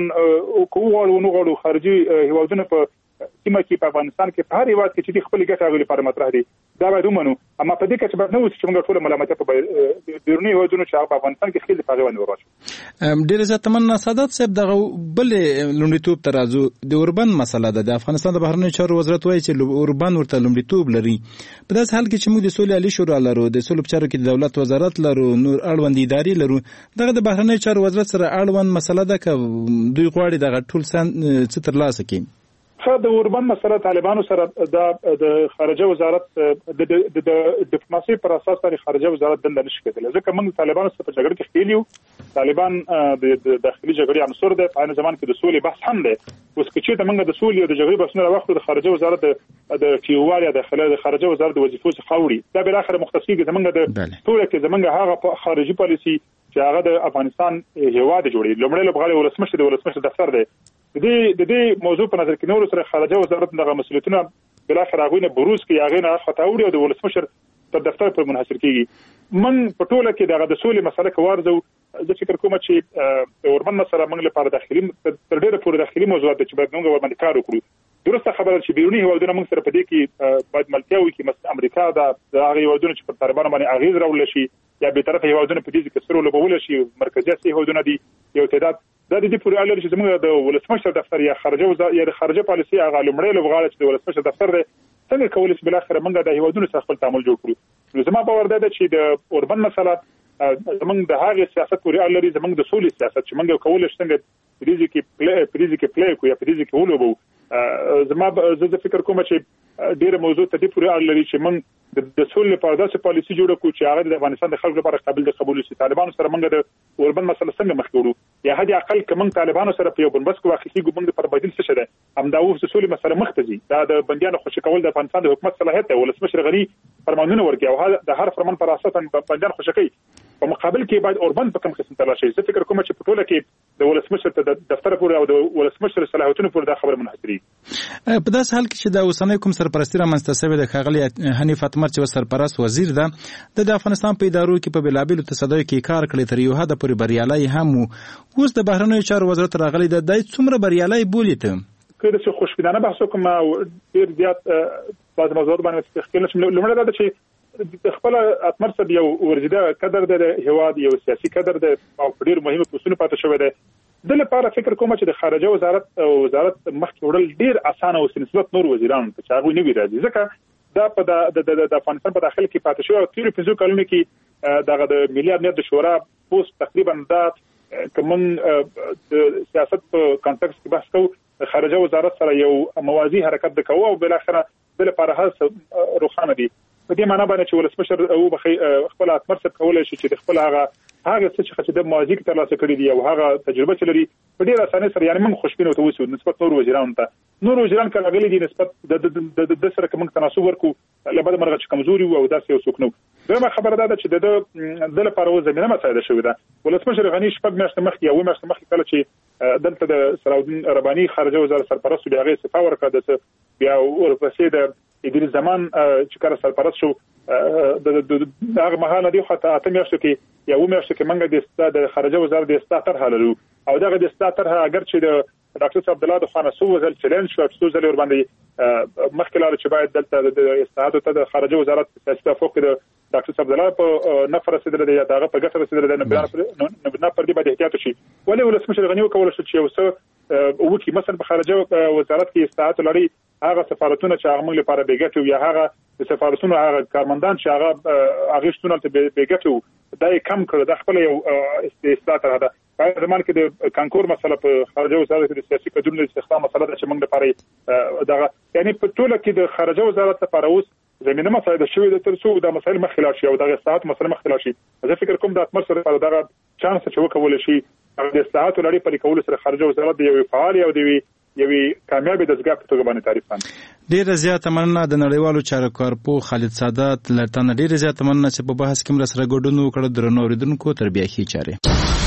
کوو نو غواړو خارجي هیوادونه په سیمه کې په افغانستان کې په هر یواد کې چې خپل ګټه غوړي لپاره مطرح دي دا باید ومنو اما په دې کې چې باید نو چې موږ ټول ملامتیا په بیرونی هیوادونو چې په افغانستان کې خېل په غوړي وراشو. ډیر زه تمنا سادات صاحب دغه بل لومړیتوب ترازو د اوربن مسله ده د افغانستان د بهرنی چارو وزارت وایي چې اوربن ورته لومړیتوب لري. په داس حال کې چې موږ د سولې عالی شورا لرو د سولې چارو کې د دولت وزارت لرو نور اړوند ادارې لرو دغه د بهرنی چارو وزارت سره اړوند مسله ده ک دوی غواړي دغه ټول سن څه تر لاسه کړي. خو د اوربن مسله طالبانو سره د خارجه وزارت د ډیپلوماسي پر اساس باندې خارجه وزارت دنده نشي کېدل ځکه موږ طالبانو سره په جګړه کې خېلیو طالبان د داخلي جګړې عنصر ده په ځمان کې د سولې بحث هم ده اوس چې د موږ د سولې او د جګړې بحثونه وخت د خارجه وزارت د فیوالیا د خارجه وزارت د وظیفو څخه خاوري دا بل اخر مختصي زمونږ د ټول کې زمونږ هغه خارجي پالیسي چې هغه د افغانستان هیواد جوړي لومړی لوبغاړي ولسمشر د ولسمشر دفتر دی د دې د دې موضوع په نظر کې نور سره خارجه وزارت دغه مسؤلیتونه بل اخر هغه نه بروز کې هغه نه خطاوري او د ولسمشر تر دفتر پر منحصر کیږي. من په ټوله کې دغه د سولې مسله کوارزو زه فکر کوم چې اوربن مسله موږ لپاره داخلي تر ډیره پورې داخلي موضوعات چې باید موږ ورباندې کار وکړو. درسته خبره چې بیرونی هیوادونه موږ سره په دې کې باید ملتیا وي چې مثلا امریکا د هغه هیوادونو چې په طالبانو باندې اغیز راوړل شي یا به طرف هیوادونه په دې کې سره لوبول شي مرکزي هیوادونه دي یو تعداد د دې پورې اړه چې زموږ د ولسمشر دفتر یا خارجه وزارت یا خارجه پالیسي هغه لومړی لوبغاړي چې د ولسمشر دفتر دی څنګه کولای شي بل اخر موږ د هیوادونو سره خپل تعامل جوړ کړو. نو زما باور ده چې د اوربن مسله زموږ د هغه سیاست پورې اړه لري زموږ د سولې سیاست چې موږ کولای شو څنګه پریزي کې پلی پریزي کې پلی کو یا پریزي کې ولوبو. زما زه فکر کوم چې ډیره موضوع ته دې پورې اړه لري چې موږ د سولې په داسې پالیسي جوړ کړو چې هغه د افغانستان د خلکو لپاره قابل د قبول شي. طالبانو سره موږ د اوربن مسله څنګه مخ کړو یا هدي اقل کوم طالبانو سره په یو بنبس کې واخلي ګوند پر بدیل څه ده هم دا اوس د سولې مسله مختزي دا د بنديانو خوشی کول د افغانستان د حکومت صلاحیت دی ولسمشر غنی فرمانونه ورکړي او د هر فرمان پر اساس بنديان خوشی کوي په مقابل کې باید اوربن په کوم قسم تلاشي. زه فکر کوم چې په ټوله کې د ولسمشر ته د دفتر پورې او د ولسمشر صلاحیتونو پورې دا خبره منحصري. په داس حال کې چې د اوسنۍ کوم سرپرستی رامنځته شوې د ښاغلي حنیف اتمر چې سرپرست وزیر ده د افغانستان په ادارو کې په بلابلو تصدیو کې کار کړی تر یو حد پورې بریالي هم اوس د بهرنیو چارو وزارت راغلی د دای څومره بریالي بولی ته کله چې خوشبینانه بحث کوم ډیر زیات بعض موضوعات باندې تخیل شم لمړه دا چې خپل اتمر صاحب یو ورزيده قدر د هواد یو سیاسي قدر د او ډیر مهمه پوسټونه پاتې شوی دی د لپاره فکر کوم چې د خارجه وزارت او وزارت مخکې وړل ډیر اسانه او نسبت نور وزیران ته چاغوي نه وی راځي ځکه دا په د د افغانستان په داخل کې پاتې شو او تیر په ځو کلونو کې دغه د ملي امنیت د شورا پوسټ تقریبا دا کوم د سیاست په کانټکست کې بحث کوو خارجه وزارت سره یو موازی حرکت وکاو او بل اخره بل لپاره هڅه روخانه دي په دې معنی باندې چې ولسمشر او بخي خپل اتمر څخه کولای شي چې د خپل هغه هغه څه چې د موازی تر لاسه کړی دی او هغه تجربه چې لري په ډیر اسانه سره یعنی موږ خوشبینه او توسو نسبت نور وزیرانو ته نور وزیران کله غلي دي نسبت د د سره کوم تناسب ورکو لبد مرغه چې کمزوري او داسې یو څوک نو دغه خبره ده چې د د لپاره زمينه مساعده شوې ده ولسمشر غنی شپږ میاشتې مخکې او میاشتې مخکې کله چې دلته د سراودین ربانی خارجه وزارت سرپرست بیا غي صفه ورکړه بیا ورپسې د اداري زمان چې کار سرپرست شو د هغه مهاله دی خو ته میاشتو کې یا و میاشتو کې منګه د استاد خارجه وزارت د استاد تر حللو او دغه د استاد تر اگر چې د ډاکټر صاحب عبدالله خان سو وزل چیلنج شو څو ځله ور باندې مخکلاره چې باید دلته د استاد ته د خارجه وزارت سیاست فوق د ډاکټر صاحب عبدالله په نفر رسیدل دی دغه په ګټه رسیدل دی نه نه پر دې باندې احتیاط شي ولې ولسمشر غنی وکول شو چې اوس او کی مثلا په خارجه وزارت کې استاد لري هغه سفارتونه چې هغه موږ لپاره بیګټو یا هغه د سفارتونو هغه کارمندان چې هغه هغه شتونه ته بیګټو دا کم کړ د خپل یو استثناء تر ده په زمان کې د کانکور مسله په خارجه وزارت کې د سیاسي کډونو د استخدام مسله ده چې موږ لپاره دغه یعنی په ټوله کې د خارجه وزارت لپاره اوس زمينه مسایل شوې د تر څو د مسایل مخالف شي او دغه ساعت مسله مخالف شي زه فکر کوم د اتمر سره دغه چانس چې وکول شي د ساعت لري په کول سره خارجه وزارت د یو فعال او د یوې کامیابې دستګاه په توګه باندې تعریف کړي. ډېره زیاته مننه د نړیوالو چارو کارپو خالد سادات لرتنه ډېره زیاته مننه چې په بحث کې مرسته غوډونو کړه درنو اوریدونکو تربیه هي چاره